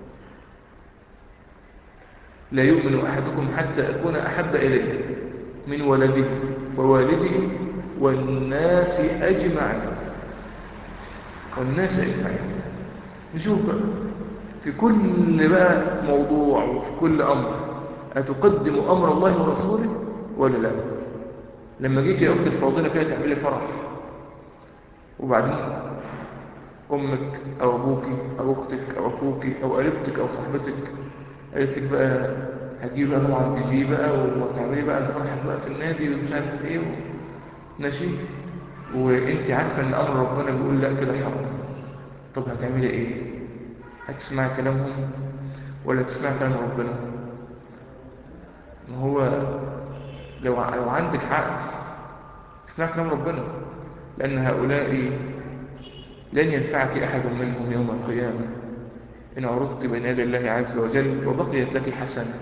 لا يؤمن أحدكم حتى أكون أحب إليه من ولده ووالده والناس أجمعين. والناس أجمعين. نشوف بقى في كل بقى موضوع وفي كل أمر، أتقدم أمر الله ورسوله ولا لا؟ لما جيت يا أختي الفاضلة كده تعملي فرح، وبعدين أمك أو أبوك أو أختك أو أخوك أو قريبتك أو صاحبتك قالت لك بقى هتجيب بقى طبعا دي جي بقى، وهتعملي بقى فرحك بقى في النادي ومش عارف ايه ماشي، وانت عارفه ان امر ربنا بيقول لا كده حرام. طب هتعملي ايه؟ هتسمعي كلامهم ولا تسمعي كلام ربنا؟ ما هو لو عندك عقل اسمعي كلام ربنا، لان هؤلاء لن ينفعك احد منهم يوم القيامه ان عرضت بين يدي الله عز وجل وبقيت لك حسنه.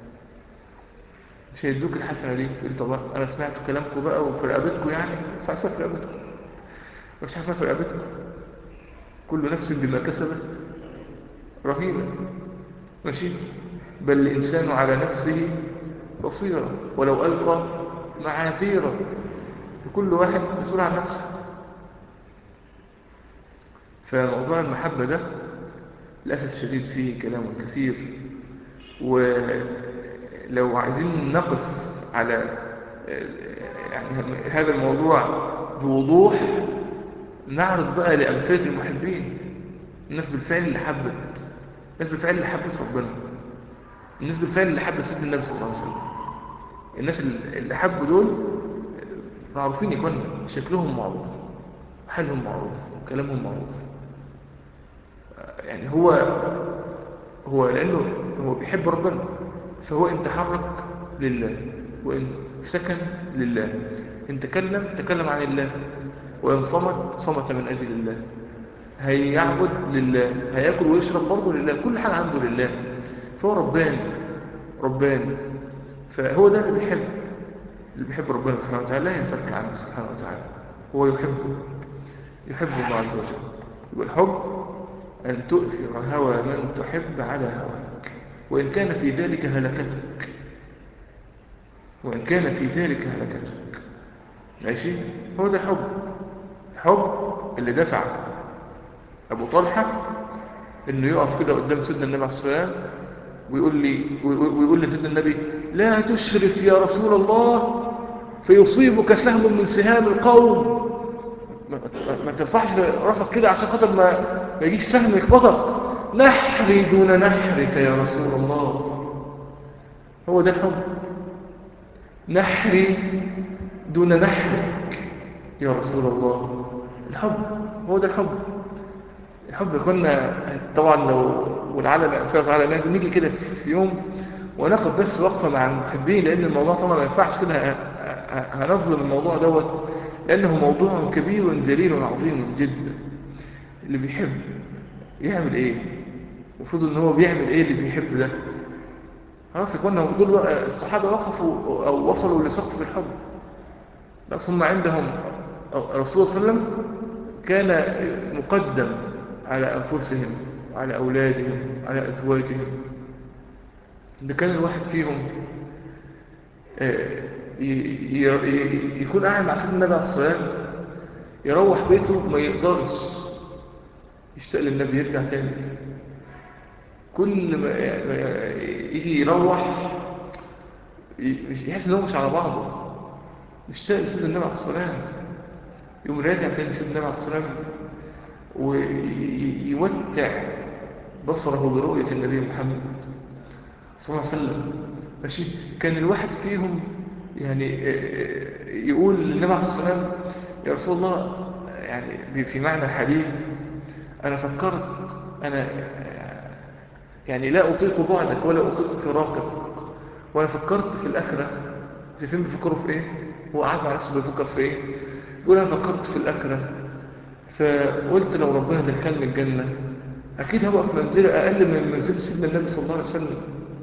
مش هيدوك الحسنه دي تقول طب انا سمعت كلامكم بقى وفي رقبتكم، يعني فاسوا في رقبتكم، مش حاجه في رقبتكم. كل نفس بما كسبت رهينه. ماشي. بل الإنسان على نفسه بصيرة ولو ألقى معاذيره. كل واحد مسؤول عن نفسه. فموضوع المحبة ده للأسف الشديد فيه كلام كثير، ولو عايزين نقف على يعني هذا الموضوع بوضوح، نعرض بقى لأمثلة المحبين. الناس بالفعل اللي حبت، الناس بالفعل اللي حبت ربنا، الناس بالفعل اللي حبت سيدنا النبي صلى الله عليه وسلم. الناس اللي حبوا دول معروفين يكون شكلهم معروف، حالهم معروف، كلامهم معروف. يعني هو لأنه هو بيحب ربنا، فهو إن تحرك لله، وإن سكن لله، إن تكلم عن الله، وإن صمت من أجل الله. هيعبد لله، هياكل ويشرب برضه لله، كل حاجة عنده لله. فهو رباني. فهو ده اللي بيحب ربنا سبحانه وتعالى، لا ينفك عنه سبحانه وتعالى. هو يحب الله عز وجل. والحب أن تؤثر هوى من تحب على هواك، وإن كان في ذلك هلكتك، وإن كان في ذلك هلكتك. ماشي. هو ده الحب اللي دفع أبو طلحة إنه يقف كده قدام سيدنا النبي عليه الصلاة والسلام ويقول لسيدنا النبي: لا تشرف يا رسول الله فيصيبك سهم من سهام القوم. ما ترفعش راسك كده عشان خاطر ما يجيش سهم يخبطك. نحري دون نحرك يا رسول الله. هو ده الحب. نحري دون نحرك يا رسول الله. الحب هو ده الحب. الحب كنا طبعا لو ولعل الانسان تعالى نيجي كده في يوم ونقف بس وقفه مع المحبين، لان الموضوع طبعا ما ينفعش كده هنظلم الموضوع دوت، لانه موضوع كبير جليل عظيم جدا. اللي بيحب يعمل ايه؟ المفروض ان هو بيعمل ايه اللي بيحب ده؟ خلاص كنا دول الصحابه وقفوا او وصلوا لسقف الحب. بس هم عندهم الرسول صلى الله عليه وسلم كان مقدم على أنفسهم وعلى أولادهم وعلى أزواجهم. ده كان الواحد فيهم يكون قاعد مع سيدنا النبي عليه الصلاة والسلام، يروح بيته ما يقدرش يشتاق للنبي يرجع تاني. كل ما يجي يروح مش يحس ان هو مش على بعضه، مشتاق لسيدنا النبي عليه الصلاة والسلام. يقوم راجع تاني سيدنا النبي عليه الصلاة والسلام ويمتع بصره برؤية النبي محمد صلى الله عليه وسلم. ماشي. كان الواحد فيهم يعني يقول للنبي عليه الصلاة والسلام: يا رسول الله، يعني في معنى الحديث، أنا فكرت أنا يعني لا أطيق بعدك ولا أطيق فراقك، وأنا فكرت في الآخرة. شايفين بيفكروا في إيه؟ هو قاعد مع نفسه بيفكر في إيه؟ يقول أنا فكرت في الآخرة، فقلت لو ربنا دخلني الجنة أكيد هبقى في منزلة أقل من منزلة سيدنا النبي صلى الله عليه وسلم.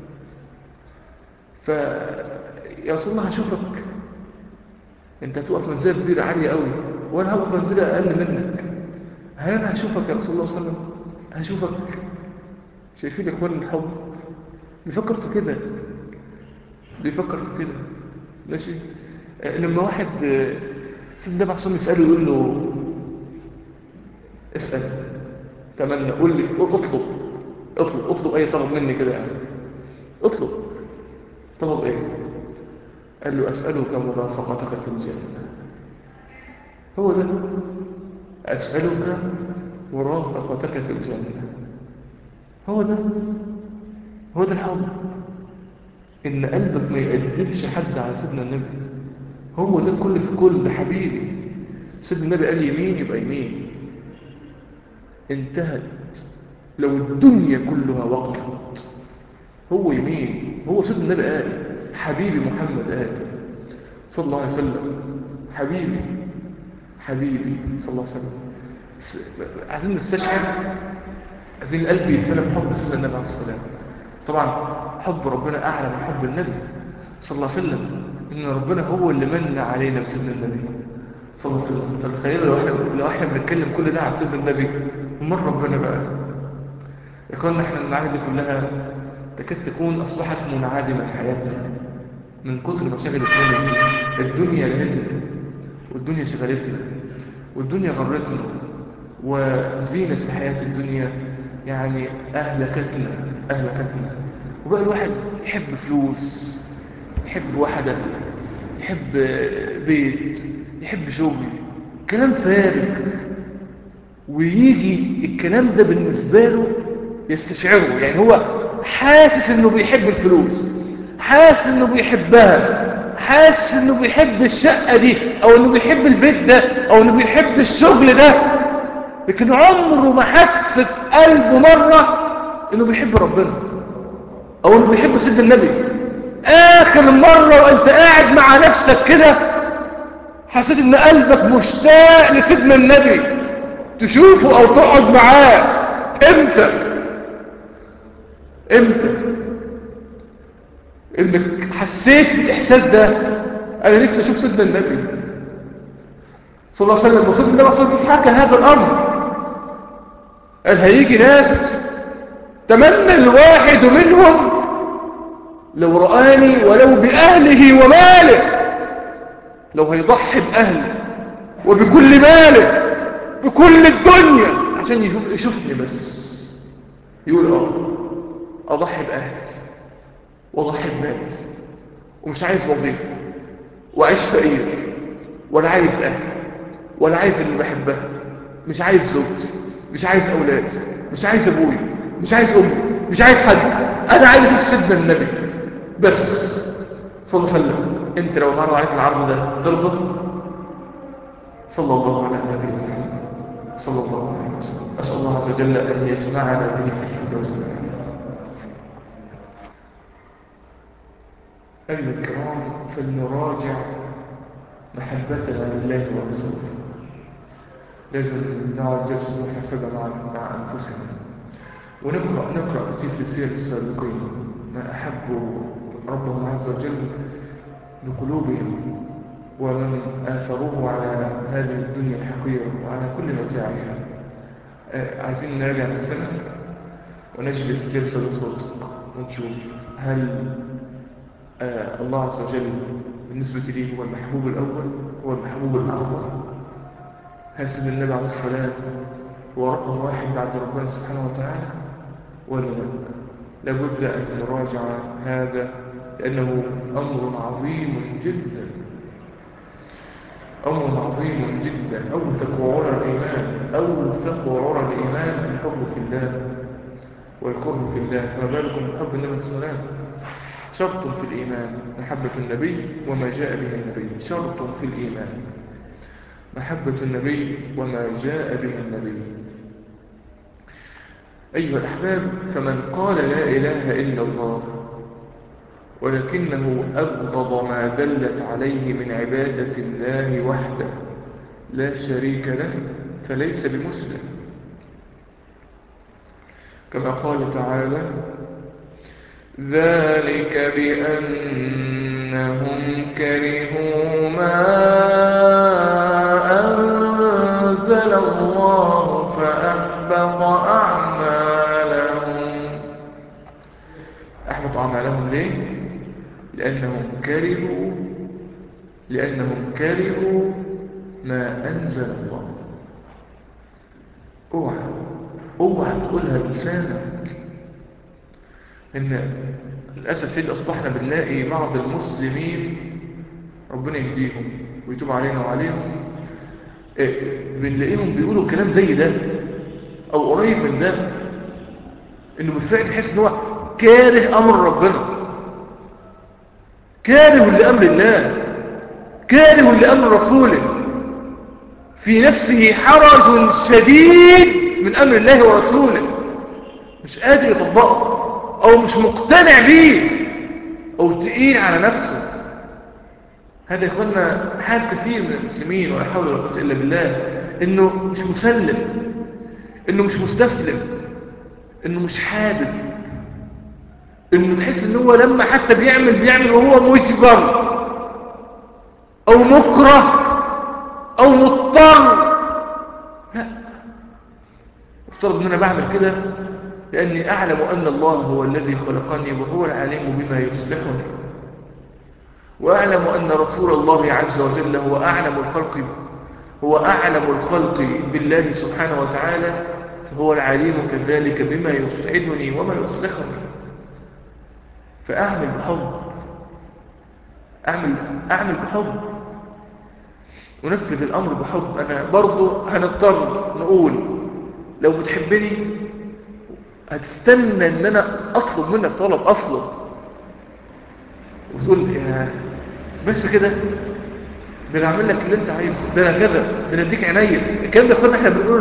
يا رسول الله هشوفك، أنت هتقف منزلة كبيرة عالية قوي، وأنا هبقى في منزلة أقل منك. هل أنا هشوفك يا رسول الله صلى الله عليه وسلم؟ هشوفك. شايفين إخوان الحب بيفكر في كده، بيفكر في كده. ماشي. لما واحد سيدنا النبي عليه الصلاة والسلام يسأله يقول له: اسأل، تمنى، قول لي، اطلب أي طلب مني كده يعني. اطلب. طلب ايه؟ قال له: أسألك مرافقتك في الجنة. هو ده. أسألك مرافقتك في الجنة. هو ده. هو ده الحب. إن قلبك ما يقدمش حد على سيدنا النبي. هو ده كل في كل. ده حبيبي سيدنا النبي قال يمين يبقى يمين، انتهت. لو الدنيا كلها وقفت هو يمين. هو سيدنا النبي قال، حبيبي محمد قال صلى الله عليه وسلم: حبيبي حبيبي صلى الله عليه وسلم. عايزين نستشعر، عايزين القلب يتملى بحب سيدنا النبي عليه الصلاة والسلام. طبعا حب ربنا أعلى من حب النبي صلى الله عليه وسلم. إن ربنا هو اللي من علينا بسيدنا النبي صلى الله عليه وسلم. فتخيلوا لو احنا بنتكلم كل ده عن سيدنا النبي، ومن ربنا بقى. يا اخوانا احنا المعاني دي كلها تكاد تكون أصبحت منعدمة في حياتنا من كتر مشاغل الدنيا. الدنيا لهتنا، والدنيا شغلتنا، والدنيا غرتنا، وزينة الحياة الدنيا يعني أهلكتنا. وبقى الواحد يحب فلوس، يحب وحدة، يحب بيت، يحب شغل، كلام فارغ. ويجي الكلام ده بالنسبة له يستشعره، يعني هو حاسس انه بيحب الفلوس، حاسس انه بيحبها، حاسس انه بيحب الشقة دي، او انه بيحب البيت ده، او انه بيحب الشغل ده، لكن عمره ما حس في قلبه مرة انه بيحب ربنا او انه بيحب سيدنا النبي. اخر مرة وانت قاعد مع نفسك كده حسيت ان قلبك مشتاق لسيدنا النبي تشوفه او تقعد معاه امتى؟ امتى انك حسيت بالاحساس ده؟ انا نفسي اشوف سيدنا النبي صلى الله عليه وسلم. وسيدنا النبي صلى الله عليه وسلم حكى هذا الامر، قال هيجي ناس تمنى الواحد منهم لو رآني ولو بأهله وماله، لو هيضحي بأهله وبكل ماله، بكل الدنيا عشان يشوفني بس، يقول أضحي بأهلي وأضحي بمالي، ومش عايز وظيفة، وأعيش فقير، ولا عايز أهل، ولا عايز اللي بحبها، مش عايز زوجتي، مش عايز أولادي، مش عايز أبوي، مش عايز أمي، مش عايز حد. أنا عايز أشوف سيدنا النبي بس صلى الله عليه وسلم. أنت لو اتعرض عليك العرض ده ترضى؟ صلى الله على نبينا محمد صلى الله عليه وسلم. أسأل الله عز وجل أن يجمعنا به في الفردوس الأعلى. أيها الكرام، فلنراجع محبتنا لله ورسوله. لازم نقعد جلسة محاسبة مع أنفسنا، ونقرأ كتير في سير السابقين من أحبوا ربهم عز وجل بقلوبهم، ومن آثروه على هذه الدنيا الحقيرة وعلى كل متاعها. عايزين نراجع نفسنا ونجلس جلسة بصوتك ونشوف هل الله عز وجل بالنسبة لي هو المحبوب الأول، هو المحبوب الأعظم؟ هل سيدنا النبي عليه الصلاة والسلام هو رقم واحد بعد ربنا سبحانه وتعالى ولا لا؟ لابد أن نراجع هذا، لأنه أمر عظيم جدا، أمر عظيم جدا. أوثق وعرى الإيمان، أوثق وعرى الإيمان الحب في الله والكره في الله، فما بالكم بحب النبي صلى الله عليه وسلم. شرط في الإيمان محبة النبي وما جاء به النبي، شرط في الإيمان محبة النبي وما جاء به النبي. أيها الأحباب، فمن قال لا إله إلا الله ولكنه أبغض ما دلت عليه من عبادة الله وحده لا شريك له فليس بمسلم، كما قال تعالى: ذلك بأنهم كرهوا ما أنزل الله فأحبط أعمالهم. أحبط أعمالهم ليه؟ لأنهم كرهوا ما أنزل الله. اوعى تقولها بلسانك. إن للأسف الشديد أصبحنا بنلاقي بعض المسلمين، ربنا يهديهم ويتوب علينا وعليهم، بنلاقيهم بيقولوا كلام زي ده أو قريب من ده، إنه بالفعل يحس إن هو كاره أمر ربنا، كاره لأمر الله، كاره لأمر رسوله، في نفسه حرج شديد من أمر الله ورسوله، مش قادر يطبقه أو مش مقتنع به أو تقيل على نفسه. هذا يقولنا حال كثير من المسلمين، ولا حول ولا قوة إلا بالله، إنه مش مسلم، إنه مش مستسلم، إنه مش حابب، إنه تحس إنه هو لما حتى بيعمل وهو مجبر أو مكره أو مضطر. لا، افترض إن أنا بعمل كده لأني أعلم أن الله هو الذي خلقني وهو العليم بما يصلحني، وأعلم أن رسول الله عز وجل هو أعلم الخلق بالله سبحانه وتعالى، فهو العليم كذلك بما يسعدني وما يصلحني. فأعمل بحب، أعمل بحب، ونفذ الأمر بحب. أنا برضو هنضطر نقول لو بتحبني هتستنى ان انا اطلب منك طلب اصلا وتقول يا بس كده، ده انا اعمل لك اللي انت عايزه، ده انا كذا، ده انا اديك عينيا. الكلام ده كنا احنا بنقوله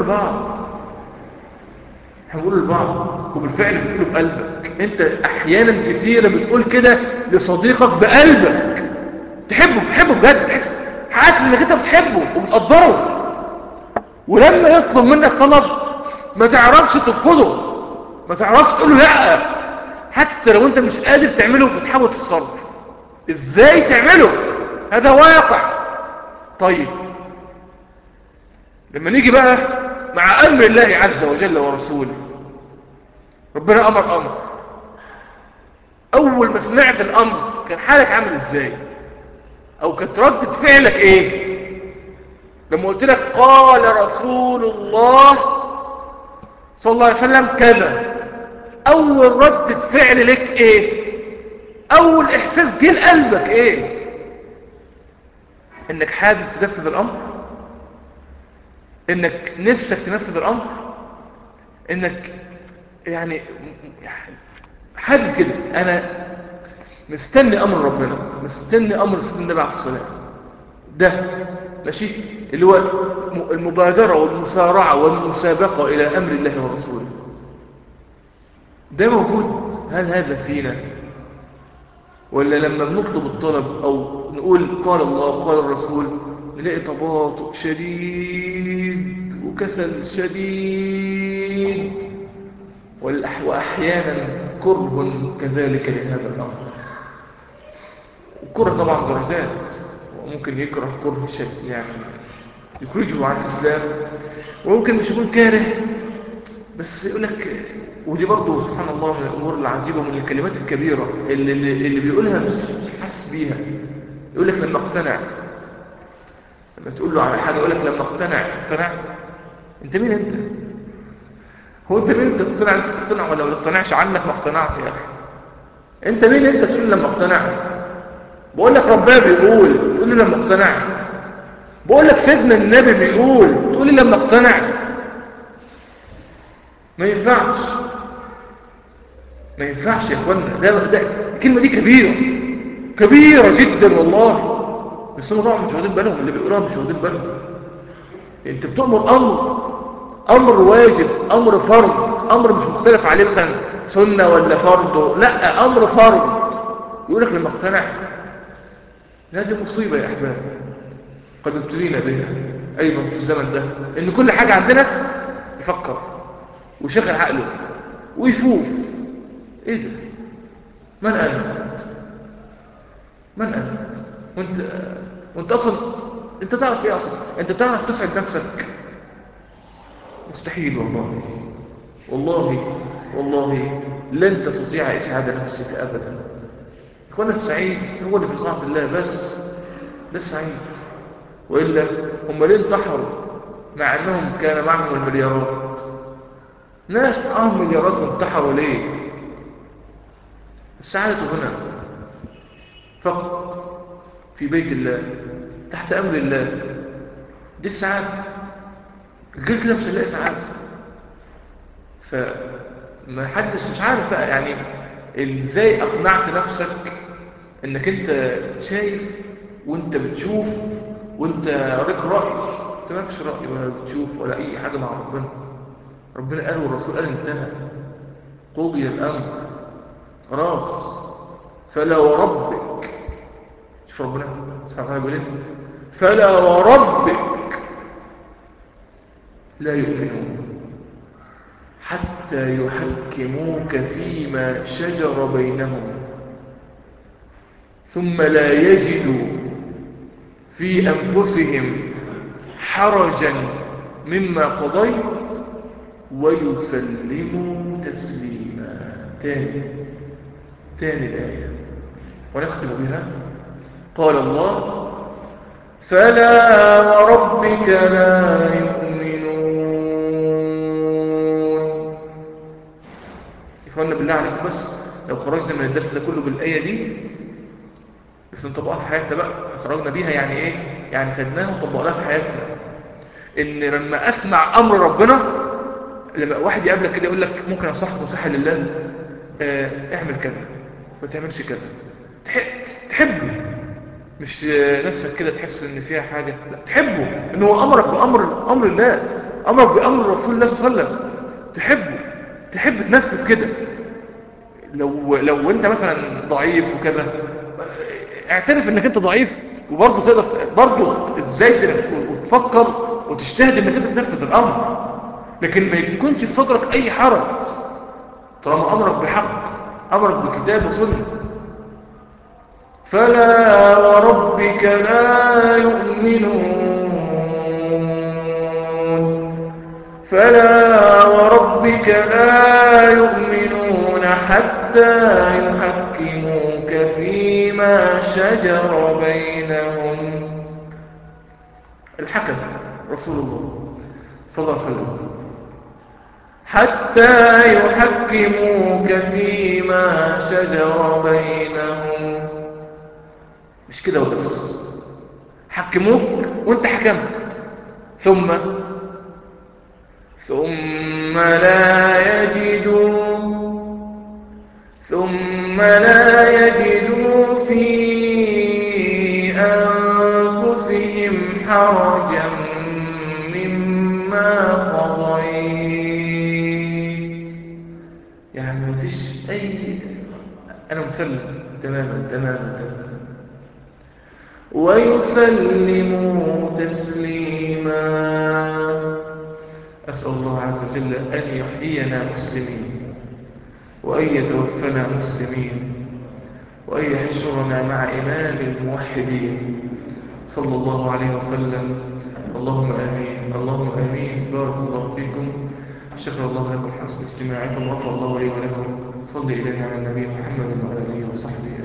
لبعض، وبالفعل بتقوله بقلبك. انت احيانا كتيره بتقول كده لصديقك بقلبك، بتحبه بجد، حاسس انك انت بتحبه وبتقدره، ولما يطلب منك طلب ما تعرفش ترفضه، ما تعرفش تقول له لا، حتى لو انت مش قادر تعمله بتحاول تتصرف ازاي تعمله. هذا واقع. طيب لما نيجي بقى مع امر الله عز وجل ورسوله، ربنا امر، اول ما سمعت الامر كان حالك عامل ازاي، او كانت ردة فعلك ايه لما قلت لك قال رسول الله صلى الله عليه وسلم كذا؟ اول ردة فعل لك ايه؟ اول احساس جه لقلبك ايه؟ انك حابب تنفذ الامر؟ انك نفسك تنفذ الامر، انك يعني حاجة كده، انا مستني امر ربنا، مستني امر سيدنا النبي عليه الصلاة والسلام ده، ماشي، اللي هو المبادرة والمسارعة والمسابقة الى امر الله ورسوله، ده موجود. هل هذا فينا؟ ولا لما بنطلب الطلب او نقول قال الله قال الرسول نلاقي تباطؤ شديد وكسل شديد، وأحيانا كره كذلك لهذا الأمر. الكره طبعا درجات، وممكن يكره كره شيء يعني يخرجه عن الإسلام، وممكن مش يكون كاره بس يقول لك. ودي برضه سبحان الله من الأمور العجيبة ومن الكلمات الكبيرة اللي بيقولها مش حاسس بيها. يقول لك لما اقتنع، لما تقول له على حاجة يقول لك لما اقتنع. انت مين انت؟ هو انت مين انت تقتنع؟ انت تقتنع ولا ما تقتنعش عنك ما اقتنعت يا اخي. انت مين انت تقول لما اقتنع؟ بقول لك ربنا بيقول تقول لي لما اقتنع؟ بقول لك سيدنا النبي بيقول تقول لي لما اقتنع؟ ما ينفعش، ما ينفعش يا اخوانا. ده الكلمه دي كبيره، كبيره جدا والله. بس هم طبعا مش واخدين بالهم، اللي بيقولوها مش واخدين بالهم. انت بتؤمر امر واجب، امر فرض، امر مش مختلف عليه مثلا سنه ولا فرض، لا امر فرض، يقول لك لما اقتنع. هذه مصيبه يا احباب قد ابتلينا بها ايضا في الزمن ده، ان كل حاجه عندنا يفكر ويشغل عقله ويشوف ايه ده. من انت؟ من انت؟ وانت اصلا انت تعرف ايه اصلا؟ انت تعرف تسعد نفسك؟ مستحيل والله. والله والله لن تستطيع اسعاد نفسك ابدا. يكون السعيد هو اللي في طاعه الله بس، ده السعيد. والا هم ليه انتحروا مع انهم كان معهم المليارات؟ ناس معهم مليارات وانتحروا ليه؟ السعادة هنا فقط في بيت الله تحت أمر الله، دي السعادة. غير كده مش هنلاقي سعادة. فما حدش مش عارف بقى يعني ازاي اقنعت نفسك انك انت شايف وانت بتشوف وانت لك رأي. انت مالكش رأي ولا بتشوف ولا اي حاجة مع ربنا. ربنا قال والرسول قال انتهى، قضي الامر خلاص. فلا وربك، شوف ربنا سبحانه وتعالى بيقول ايه؟ فلا وربك لا يؤمنون حتى يحكموك فيما شجر بينهم ثم لا يجدوا في أنفسهم حرجا مما قضيت ويسلموا تسليما. تاني الآية ونختم بها. قال الله فلا وربك لا يؤمنون. إخوانا بالله عليكم بس لو خرجنا من الدرس ده كله بالآية دي بس نطبقها في حياتنا بقى، خرجنا بيها يعني ايه؟ يعني خدناها وطبقناها في حياتنا. ان لما اسمع امر ربنا، لما واحد يقابلك كده يقول لك ممكن انصحك نصيحه لله، اعمل كذا ما تعملش كذا، تحبه، مش نفسك كده تحس ان فيها حاجه، لا تحبه ان هو امرك امر الله، امرك بامر رسول الله صلى الله عليه وسلم، تحبه، تحب تنفذ كده. لو انت مثلا ضعيف وكذا، اعترف انك انت ضعيف، وبرضه تقدر برضه ازاي وتفكر وتجتهد انك انت تنفذ الامر، لكن ما يكونش في صدرك اي حرج طالما امرك بحق، امرك بكتاب وسنه. فلا وربك لا يؤمنون، فلا وربك لا يؤمنون حتى يحكموك فيما شجر بينهم. الحكم رسول الله صلى الله عليه وسلم. حتى يحكموك فيما شجر بينهم. مش كده وبس، حكموك وانت حكمت، ثم ثم لا يجدوا ثم لا يجدوا في أنفسهم حرجا مما قضيت. يعني مفيش أي، أنا مسلم تماما تماما تماما، ويسلموا تسليما. أسأل الله عز وجل أن يحيينا مسلمين، وأن يتوفنا مسلمين، وأن يحشرنا مع إمام الموحدين صلى الله عليه وسلم. اللهم آمين، اللهم آمين. بارك الله فيكم، شكر الله لكم حسن استماعكم، غفر الله لي ولكم. صل إلينا على النبي محمد وآله وصحبه.